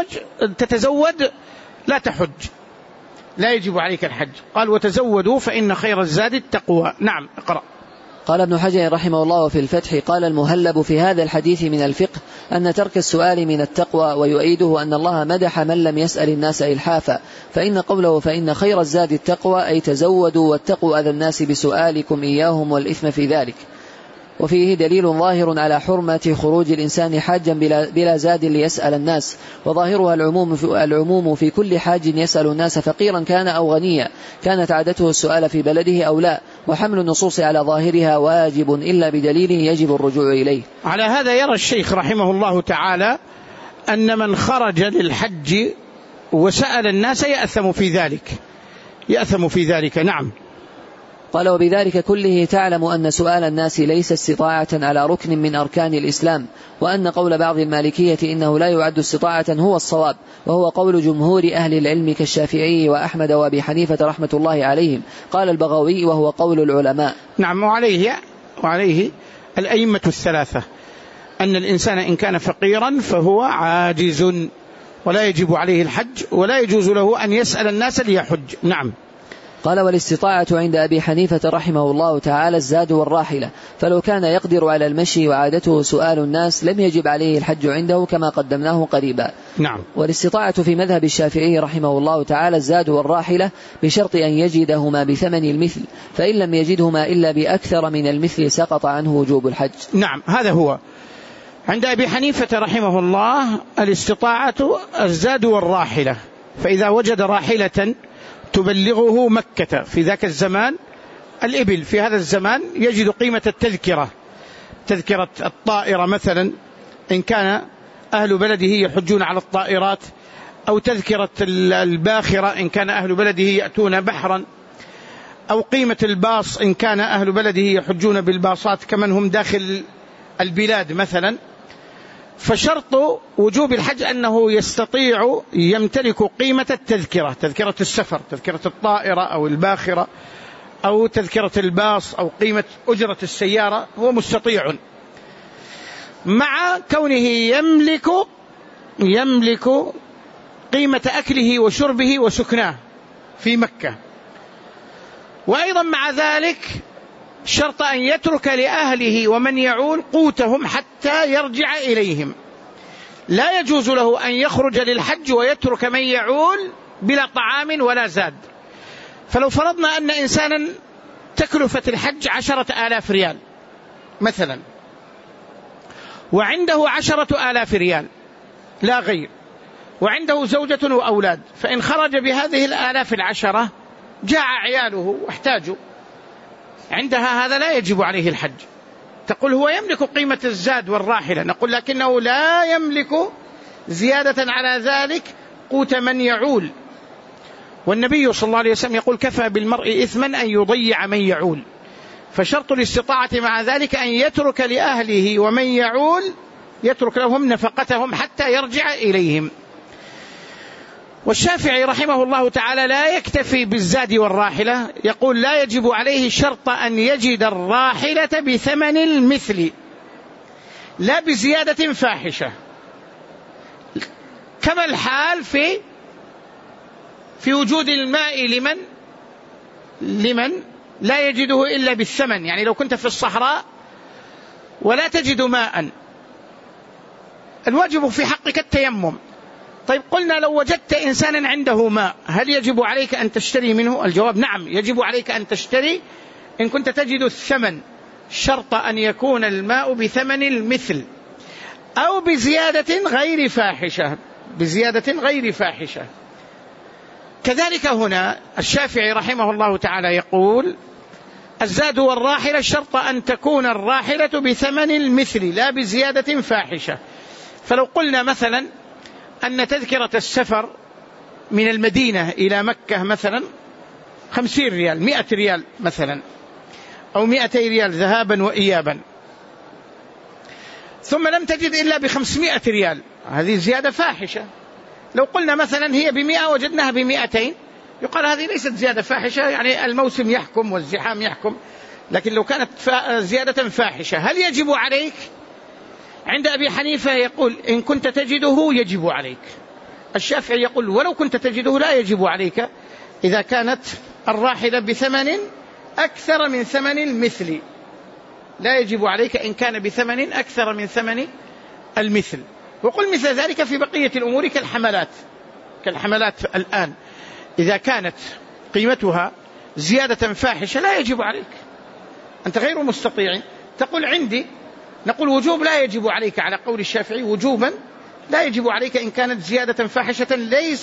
تتزود لا تحج، لا يجب عليك الحج. قال: وتزودوا فإن خير الزاد التقوى. نعم اقرأ. قال ابن حجر رحمه الله في الفتح: قال المهلب في هذا الحديث من الفقه أن ترك السؤال من التقوى، ويؤيده أن الله مدح من لم يسأل الناس إلحافا، فإن قوله فإن خير الزاد التقوى أي تزودوا واتقوا أذى الناس بسؤالكم إياهم والإثم في ذلك. وفيه دليل ظاهر على حرمة خروج الإنسان حاجا بلا زاد ليسأل الناس، وظاهرها العموم في كل حاج يسأل الناس فقيرا كان أو غنيا، كانت عادته السؤال في بلده أو لا، وحمل النصوص على ظاهرها واجب إلا بدليل يجب الرجوع إليه. على هذا يرى الشيخ رحمه الله تعالى أن من خرج للحج وسأل الناس يأثم في ذلك. نعم. قال: وبذلك كله تعلم أن سؤال الناس ليس استطاعة على ركن من أركان الإسلام، وأن قول بعض المالكية إنه لا يعد استطاعة هو الصواب، وهو قول جمهور أهل العلم كالشافعي وأحمد وأبي حنيفة رحمة الله عليهم. قال البغوي: وهو قول العلماء. نعم، وعليه الأئمة الثلاثة، أن الإنسان إن كان فقيرا فهو عاجز ولا يجب عليه الحج، ولا يجوز له أن يسأل الناس ليحج. نعم. قال: والاستطاعة عند أبي حنيفة رحمه الله تعالى الزاد والراحلة، فلو كان يقدر على المشي وعادته سؤال الناس لم يجب عليه الحج عنده كما قدمناه قريبا. نعم. والاستطاعة في مذهب الشافعي رحمه الله تعالى الزاد والراحلة بشرط أن يجدهما بثمن المثل، فإن لم يجدهما إلا بأكثر من المثل سقط عنه وجوب الحج. نعم، هذا هو. عند أبي حنيفة رحمه الله الاستطاعة الزاد والراحلة، فإذا وجد راحلة تبلغه مكة في ذاك الزمان، الإبل في هذا الزمان يجد قيمة التذكرة، تذكرة الطائرة مثلا إن كان أهل بلده يحجون على الطائرات، أو تذكرة الباخرة إن كان أهل بلده يأتون بحرا، أو قيمة الباص إن كان أهل بلده يحجون بالباصات كمن هم داخل البلاد مثلا. فشرط وجوب الحج أنه يستطيع يمتلك قيمة التذكرة، تذكرة السفر، تذكرة الطائرة أو الباخرة أو تذكرة الباص أو قيمة أجرة السيارة، هو مستطيع مع كونه يملك قيمة أكله وشربه وسكناه في مكة. وأيضا مع ذلك شرط أن يترك لأهله ومن يعول قوتهم حتى يرجع إليهم، لا يجوز له أن يخرج للحج ويترك من يعول بلا طعام ولا زاد. فلو فرضنا أن إنسانا تكلفة الحج 10,000 ريال مثلا، وعنده 10,000 ريال لا غير، وعنده زوجة وأولاد، فإن خرج بهذه 10,000 جاع عياله واحتاجوا، عندها هذا لا يجب عليه الحج. تقول هو يملك قيمة الزاد والراحلة، نقول لكنه لا يملك زيادة على ذلك قوت من يعول. والنبي صلى الله عليه وسلم يقول كفى بالمرء إثما أن يضيع من يعول. فشرط الاستطاعة مع ذلك أن يترك لأهله ومن يعول، يترك لهم نفقتهم حتى يرجع إليهم. والشافعي رحمه الله تعالى لا يكتفي بالزاد والراحلة، يقول لا يجب عليه شرط أن يجد الراحلة بثمن المثل لا بزيادة فاحشة، كما الحال في وجود الماء لمن لا يجده إلا بالثمن. يعني لو كنت في الصحراء ولا تجد ماء، الواجب في حقك التيمم. طيب قلنا لو وجدت إنسانا عنده ماء، هل يجب عليك أن تشتري منه؟ الجواب نعم، يجب عليك أن تشتري إن كنت تجد الثمن، شرط أن يكون الماء بثمن المثل أو بزيادة غير فاحشة. كذلك هنا الشافعي رحمه الله تعالى يقول الزاد والراحلة شرط أن تكون الراحلة بثمن المثل لا بزيادة فاحشة. فلو قلنا مثلا أن تذكرة السفر من المدينة إلى مكة مثلا 50 ريال، 100 ريال مثلا، أو 200 ريال ذهابا وإيابا، ثم لم تجد إلا ب500 ريال، هذه زيادة فاحشة. لو قلنا مثلا هي ب100 وجدناها ب200، يقال هذه ليست زيادة فاحشة، يعني الموسم يحكم والزحام يحكم. لكن لو كانت زيادة فاحشة هل يجب عليك؟ عند أبي حنيفة يقول إن كنت تجده يجب عليك. الشافعي يقول ولو كنت تجده لا يجب عليك إذا كانت الراحلة بثمن أكثر من ثمن المثل، لا يجب عليك إن كان بثمن أكثر من ثمن المثل. وقل مثل ذلك في بقية الأمور كالحملات الآن، إذا كانت قيمتها زيادة فاحشة لا يجب عليك، أنت غير مستطيع. تقول عندي، نقول وجوب لا يجب عليك على قول الشافعي، وجوبا لا يجب عليك إن كانت زيادة فاحشة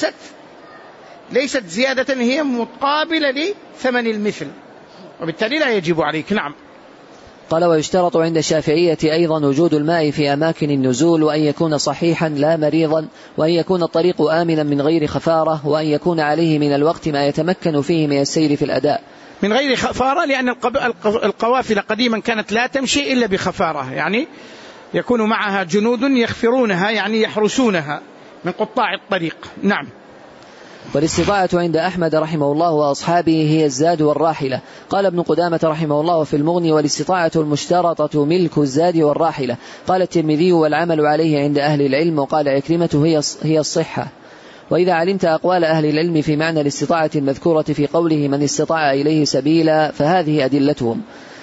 ليست زيادة هي مقابلة لثمن المثل، وبالتالي لا يجب عليك. نعم. قال ويشترط عند الشافعية أيضا وجود الماء في أماكن النزول، وأن يكون صحيحا لا مريضا، وأن يكون الطريق آمنا من غير خفارة، وأن يكون عليه من الوقت ما يتمكن فيه من السير في الأداء. من غير خفارة لأن القوافل قديما كانت لا تمشي إلا بخفارة، يعني يكون معها جنود يخفرونها، يعني يحرسونها من قطاع الطريق. نعم. والاستطاعة عند أحمد رحمه الله وأصحابه هي الزاد والراحلة. قال ابن قدامة رحمه الله في المغني والاستطاعة المشترطة ملك الزاد والراحلة. قال الترمذي والعمل عليه عند أهل العلم. وقال عكرمة هي الصحة. وإذا علمت أقوال أهل العلم في معنى الاستطاعة المذكورة في قوله من استطاع إليه سبيلا فهذه أدلتهم.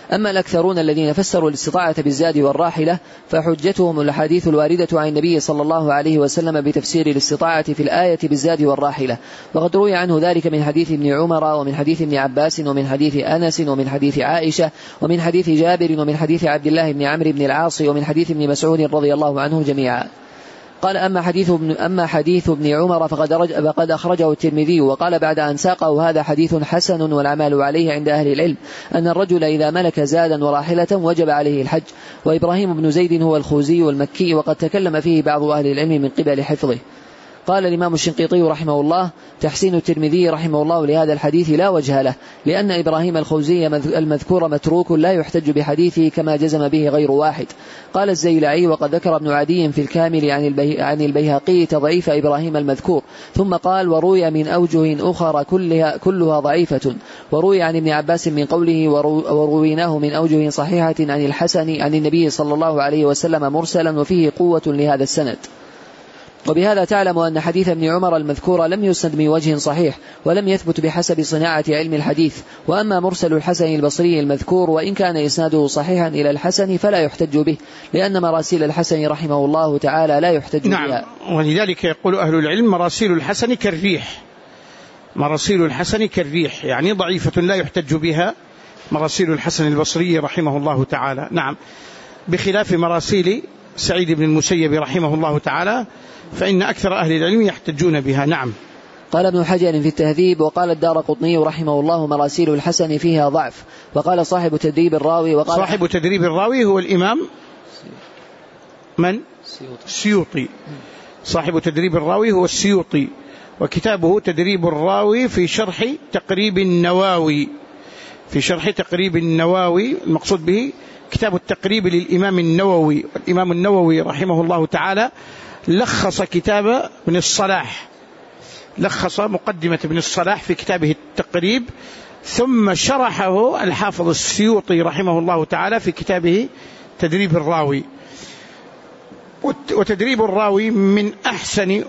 أما الأكثرون الذين فسروا الاستطاعة بالزاد والراحلة فحجتهم الأحاديث الواردة عن النبي صلى الله عليه وسلم بتفسير الاستطاعة في الآية بالزاد والراحلة، وقد روي عنه ذلك من حديث ابن عمر ومن حديث ابن عباس ومن حديث أنس ومن حديث عائشة ومن حديث جابر ومن حديث عبد الله بن عمرو بن العاص ومن حديث ابن مسعود رضي الله عنه جميعا. قال أما حديث ابن عمر فقد أخرجه الترمذي، وقال بعد أن ساقه هذا حديث حسن والعمال عليه عند أهل العلم أن الرجل إذا ملك زادا وراحلة وجب عليه الحج. وإبراهيم بن زيد هو الخوزي والمكي، وقد تكلم فيه بعض أهل العلم من قبل حفظه. قال الإمام الشنقيطي رحمه الله: تحسين الترمذي رحمه الله لهذا الحديث لا وجه له، لأن إبراهيم الخوزي المذكور متروك لا يحتج بحديثه كما جزم به غير واحد. قال الزيلعي: وقد ذكر ابن عدي في الكامل عن البيهقي تضعيف إبراهيم المذكور، ثم قال: وروي من أوجه أخرى كلها ضعيفة، وروي عن ابن عباس من قوله ورويناه من أوجه صحيحة عن الحسن عن النبي صلى الله عليه وسلم مرسلا، وفيه قوة لهذا السند. وبهذا تعلم أن حديث ابن عمر المذكور لم يسند من وجه صحيح، ولم يثبت بحسب صناعة علم الحديث. وأما مرسل الحسن البصري المذكور وإن كان إسناده صحيحا إلى الحسن فلا يحتج به، لأن مراسيل الحسن رحمه الله تعالى لا يحتج بها. نعم، ولذلك يقول أهل العلم: مراسيل الحسن كالريح، مراسيل الحسن كالريح، يعني ضعيفة لا يحتج بها مراسيل الحسن البصري رحمه الله تعالى. نعم، بخلاف مراسيل سعيد بن المسيب رحمه الله تعالى فإن أكثر أهل العلم يحتجون بها. نعم. قال ابن حجر في التهذيب: وقال الدارقطني رحمه الله: مراسيل الحسن فيها ضعف. وقال صاحب تدريب الراوي صاحب تدريب الراوي هو الإمام من؟ السيوطي. صاحب تدريب الراوي هو السيوطي، وكتابه تدريب الراوي في شرح تقريب النواوي، في شرح تقريب النواوي. المقصود به كتاب التقريب للإمام النووي. الإمام النووي رحمه الله تعالى لخص كتاب ابن الصلاح، لخص مقدمة ابن الصلاح في كتابه التقريب، ثم شرحه الحافظ السيوطي رحمه الله تعالى في كتابه تدريب الراوي. وتدريب الراوي من أحسن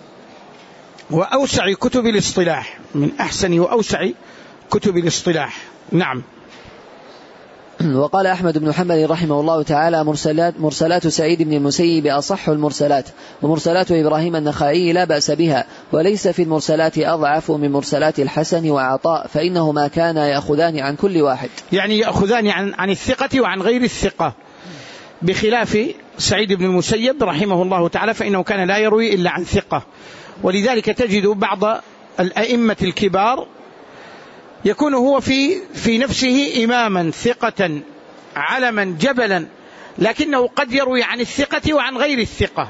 وأوسع كتب الاصطلاح، من أحسن وأوسع كتب الاصطلاح. نعم. وقال أحمد بن حنبل رحمه الله تعالى: مرسلات سعيد بن المسيب أصح المرسلات، ومرسلات إبراهيم النخعي لا بأس بها، وليس في المرسلات أضعف من مرسلات الحسن وعطاء، فإنهما كان يأخذان عن كل واحد، يعني يأخذان عن الثقة وعن غير الثقة، بخلاف سعيد بن المسيب رحمه الله تعالى فإنه كان لا يروي إلا عن ثقة. ولذلك تجد بعض الأئمة الكبار يكون هو في نفسه إماما ثقة علما جبلا، لكنه قد يروي عن الثقة وعن غير الثقة،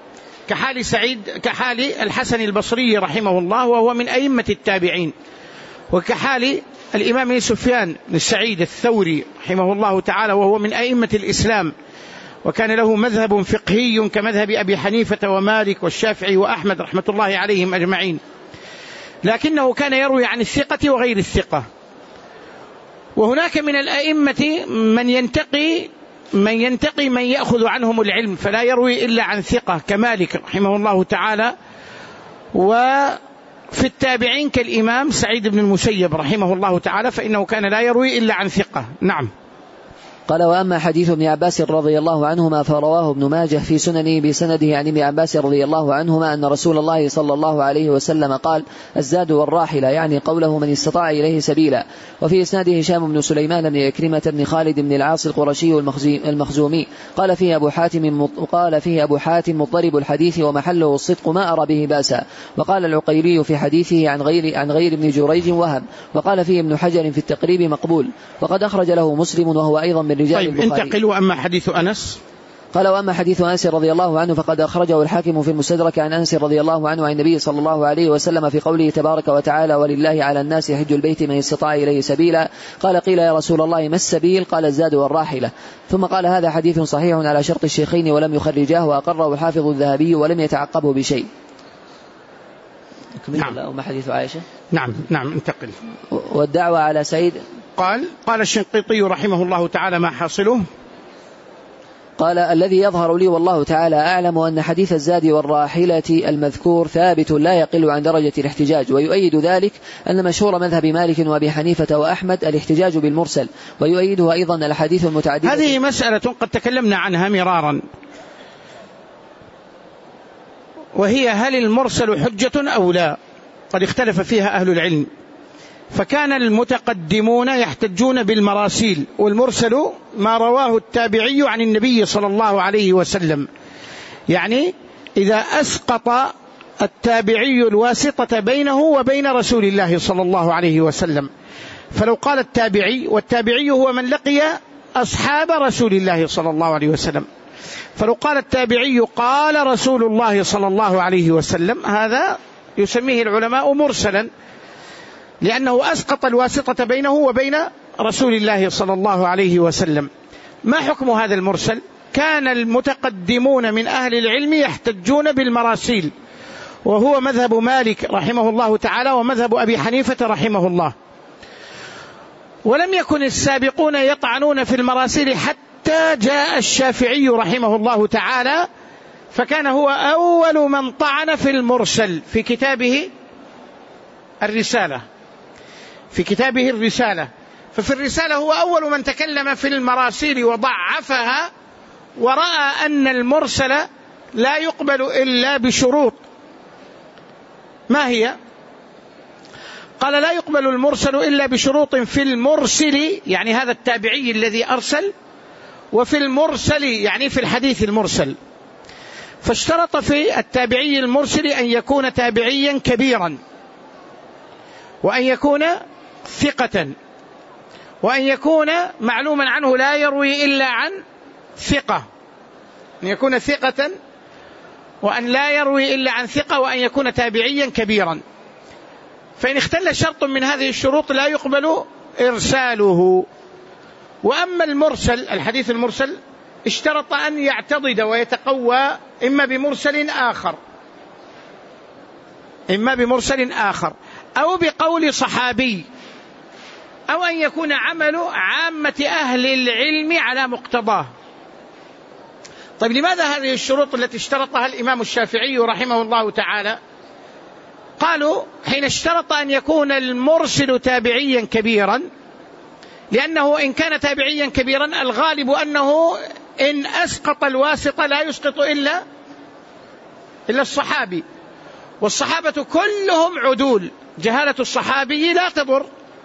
كحال الحسن البصري رحمه الله وهو من أئمة التابعين، وكحال الإمام سفيان بن سعيد الثوري رحمه الله تعالى وهو من أئمة الإسلام، وكان له مذهب فقهي كمذهب أبي حنيفة ومالك والشافعي وأحمد رحمة الله عليهم أجمعين، لكنه كان يروي عن الثقة وغير الثقة. وهناك من الأئمة من ينتقي من يأخذ عنهم العلم فلا يروي إلا عن ثقة، كمالك رحمه الله تعالى، وفي التابعين كالإمام سعيد بن المسيب رحمه الله تعالى فإنه كان لا يروي إلا عن ثقة. نعم. قال: وأما حديث ابن عباس رضي الله عنهما فرواه ابن ماجه في سننه بسنده عن ابن عباس رضي الله عنهما أن رسول الله صلى الله عليه وسلم قال: الزاد والراحلة، يعني قوله من استطاع إليه سبيلا. وفي إسناده هشام بن سليمان بن عكرمة بن خالد بن العاص القرشي المخزومي. قال فيه أبو حاتم مضطرب الحديث ومحله الصدق ما أرى به بأسا. وقال العقيلي في حديثه عن غير ابن جريج وهم. وقال فيه ابن حجر في التقريب مقبول، وقد أخرج له مسلم وهو أيضا من رجال البخاري. انتقل. وأما حديث أنس؟ قال: وأما حديث أنس رضي الله عنه فقد أخرجه الحاكم في المستدرك عن أنس رضي الله عنه عن النبي صلى الله عليه وسلم في قوله تبارك وتعالى: ولله على الناس حج البيت من استطاع إليه سبيلا. قال: قيل يا رسول الله ما السبيل؟ قال: الزاد والراحلة. ثم قال: هذا حديث صحيح على شرط الشيخين ولم يخرجاه، وأقره الحافظ الذهبي ولم يتعقبه بشيء. نعم. أما حديث عائشة؟ نعم انتقل. والدعوة على سعيد. قال الشنقيطي رحمه الله تعالى: ما حاصله؟ قال: الذي يظهر لي والله تعالى أعلم أن حديث الزاد والراحلة المذكور ثابت لا يقل عن درجة الاحتجاج، ويؤيد ذلك أن مشهور مذهب مالك وأبي حنيفة وأحمد الاحتجاج بالمرسل، ويؤيده أيضا الحديث المتعددة. هذه مسألة قد تكلمنا عنها مرارا، وهي هل المرسل حجة أو لا؟ قد اختلف فيها أهل العلم، فكان المتقدمون يحتجون بالمراسيل، والمرسل ما رواه التابعي عن النبي صلى الله عليه وسلم، يعني إذا أسقط التابعي الواسطة بينه وبين رسول الله صلى الله عليه وسلم. فلو قال التابعي، والتابعي هو من لقي أصحاب رسول الله صلى الله عليه وسلم، فلو قال التابعي قال رسول الله صلى الله عليه وسلم، هذا يسميه العلماء مرسلا، لأنه أسقط الواسطة بينه وبين رسول الله صلى الله عليه وسلم. ما حكم هذا المرسل؟ كان المتقدمون من أهل العلم يحتجون بالمراسيل، وهو مذهب مالك رحمه الله تعالى ومذهب أبي حنيفة رحمه الله. ولم يكن السابقون يطعنون في المراسيل حتى جاء الشافعي رحمه الله تعالى، فكان هو أول من طعن في المرسل في كتابه الرسالة. ففي الرسالة هو أول من تكلم في المراسيل وضعفها، ورأى أن المرسل لا يقبل إلا بشروط. ما هي؟ قال: لا يقبل المرسل إلا بشروط في المرسل، يعني هذا التابعي الذي أرسل، وفي المرسل يعني في الحديث المرسل. فاشترط في التابعي المرسل أن يكون تابعيا كبيرا، وأن يكون ثقة، وأن يكون معلوما عنه لا يروي إلا عن ثقة، أن يكون ثقة، وأن لا يروي إلا عن ثقة، وأن يكون تابعيا كبيرا. فإن اختل شرط من هذه الشروط لا يقبل إرساله. وأما المرسل، الحديث المرسل، اشترط أن يعتضد ويتقوى إما بمرسل آخر أو بقول صحابي، أو أن يكون عمل عامة أهل العلم على مقتضاه. طيب، لماذا هذه الشروط التي اشترطها الإمام الشافعي رحمه الله تعالى؟ قالوا: حين اشترط أن يكون المرسل تابعيا كبيرا، لأنه إن كان تابعيا كبيرا الغالب أنه إن أسقط الواسطة لا يسقط إلا الصحابي، والصحابة كلهم عدول، جهالة الصحابي لا تضر.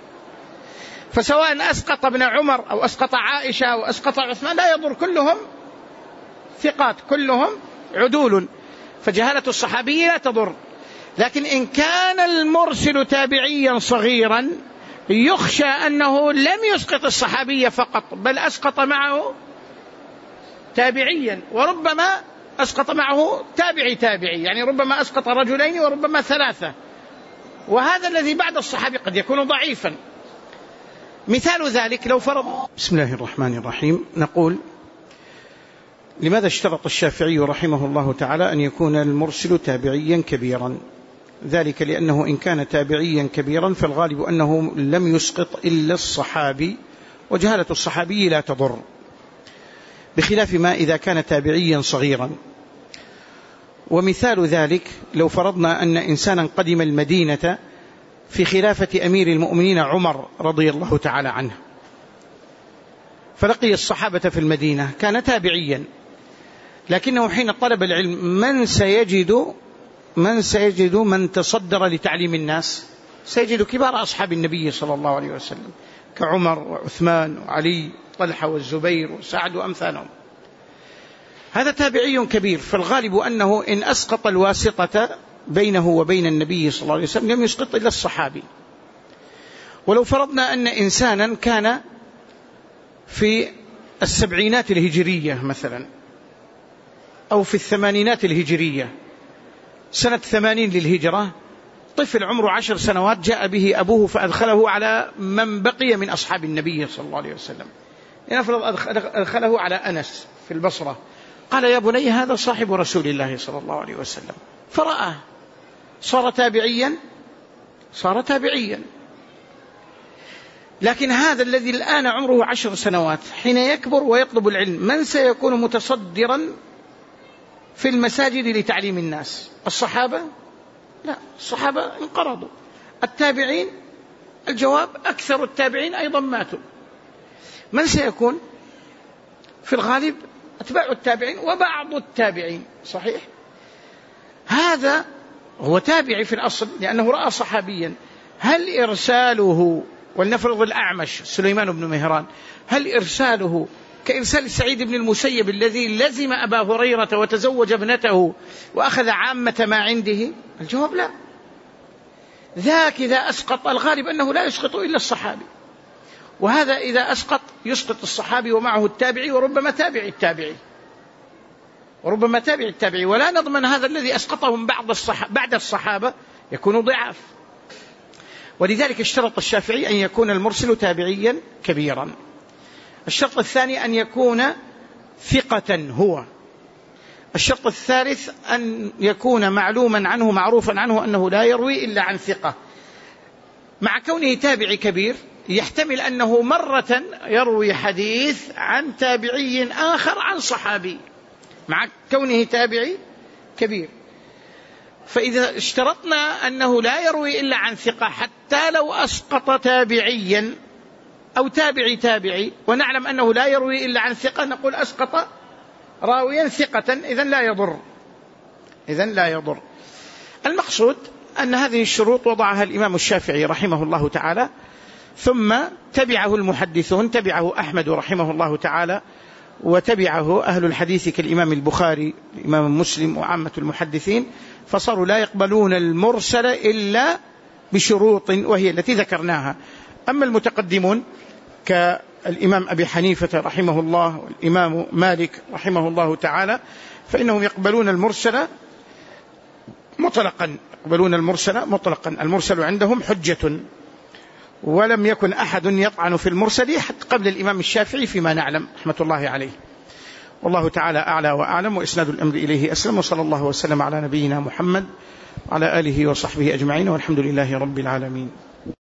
فسواء أسقط ابن عمر أو أسقط عائشة أو أسقط عثمان لا يضر، كلهم ثقات، كلهم عدول، فجهالة الصحابي لا تضر. لكن إن كان المرسل تابعيا صغيرا يخشى أنه لم يسقط الصحابي فقط، بل أسقط معه تابعيا، وربما أسقط معه تابعي، يعني ربما أسقط رجلين وربما ثلاثة، وهذا الذي بعد الصحابي قد يكون ضعيفا. مثال ذلك لو فرض. بسم الله الرحمن الرحيم. نقول: لماذا اشترط الشافعي رحمه الله تعالى أن يكون المرسل تابعيا كبيرا؟ ذلك لأنه إن كان تابعيا كبيرا فالغالب أنه لم يسقط إلا الصحابي، وجهالة الصحابي لا تضر، بخلاف ما إذا كان تابعيا صغيرا. ومثال ذلك لو فرضنا أن إنسانا قدم المدينة في خلافة أمير المؤمنين عمر رضي الله تعالى عنه، فلقي الصحابة في المدينة، كان تابعيا، لكنه حين طلب العلم من سيجد من تصدر لتعليم الناس؟ سيجد كبار أصحاب النبي صلى الله عليه وسلم كعمر وعثمان وعلي طلحة والزبير وسعد وأمثالهم. هذا تابعي كبير، فالغالب أنه إن أسقط الواسطة بينه وبين النبي صلى الله عليه وسلم لم يسقط إلا الصحابي. ولو فرضنا أن إنسانا كان في 70 الهجرية مثلا، أو في 80 الهجرية، سنة 80 للهجرة، طفل عمره 10 سنوات، جاء به أبوه فأدخله على من بقي من أصحاب النبي صلى الله عليه وسلم، لنفرض أدخله على أنس في البصرة، قال: يا بني هذا صاحب رسول الله صلى الله عليه وسلم، فرآه صار تابعيا. لكن هذا الذي الآن عمره 10 سنوات حين يكبر ويطلب العلم، من سيكون متصدرا في المساجد لتعليم الناس؟ الصحابة؟ لا، الصحابة انقرضوا. التابعين؟ الجواب أكثر التابعين أيضا ماتوا. من سيكون؟ في الغالب أتباع التابعين وبعض التابعين. صحيح؟ هذا هو تابعي في الأصل لأنه رأى صحابيا. هل إرساله، ولنفرض الأعمش سليمان بن مهران، هل إرساله كإرسال سعيد بن المسيب الذي لزم أبا هريرة وتزوج ابنته وأخذ عامة ما عنده؟ الجواب لا. ذاك إذا أسقط، الغالب أنه لا يسقط إلا الصحابي، وهذا إذا أسقط يسقط الصحابي ومعه التابعي وربما تابعي التابعي وربما تابعي التابعي، ولا نضمن هذا الذي أسقطهم بعد الصحابة يكون ضعاف. ولذلك اشترط الشافعي أن يكون المرسل تابعيا كبيرا. الشرط الثاني أن يكون ثقة هو. الشرط الثالث أن يكون معلوما عنه معروفا عنه أنه لا يروي إلا عن ثقة. مع كونه تابعي كبير يحتمل أنه مرة يروي حديث عن تابعي آخر عن صحابي مع كونه تابعي كبير. فإذا اشترطنا أنه لا يروي إلا عن ثقة، حتى لو أسقط تابعيا أو تابعي ونعلم أنه لا يروي إلا عن ثقة نقول أسقط راويا ثقة، إذن لا يضر. المقصود أن هذه الشروط وضعها الإمام الشافعي رحمه الله تعالى، ثم تبعه المحدثون، تبعه أحمد رحمه الله تعالى، وتبعه أهل الحديث كالإمام البخاري الإمام مسلم وعامة المحدثين، فصاروا لا يقبلون المرسل إلا بشروط وهي التي ذكرناها. أما المتقدمون كالإمام أبي حنيفة رحمه الله والإمام مالك رحمه الله تعالى فإنهم يقبلون المرسل مطلقا، المرسل عندهم حجة، ولم يكن أحد يطعن في المرسل حتى قبل الإمام الشافعي فيما نعلم رحمة الله عليه. والله تعالى أعلى وأعلم، وإسناد الأمر إليه أسلم، وصلى الله وسلم على نبينا محمد وعلى آله وصحبه أجمعين، والحمد لله رب العالمين.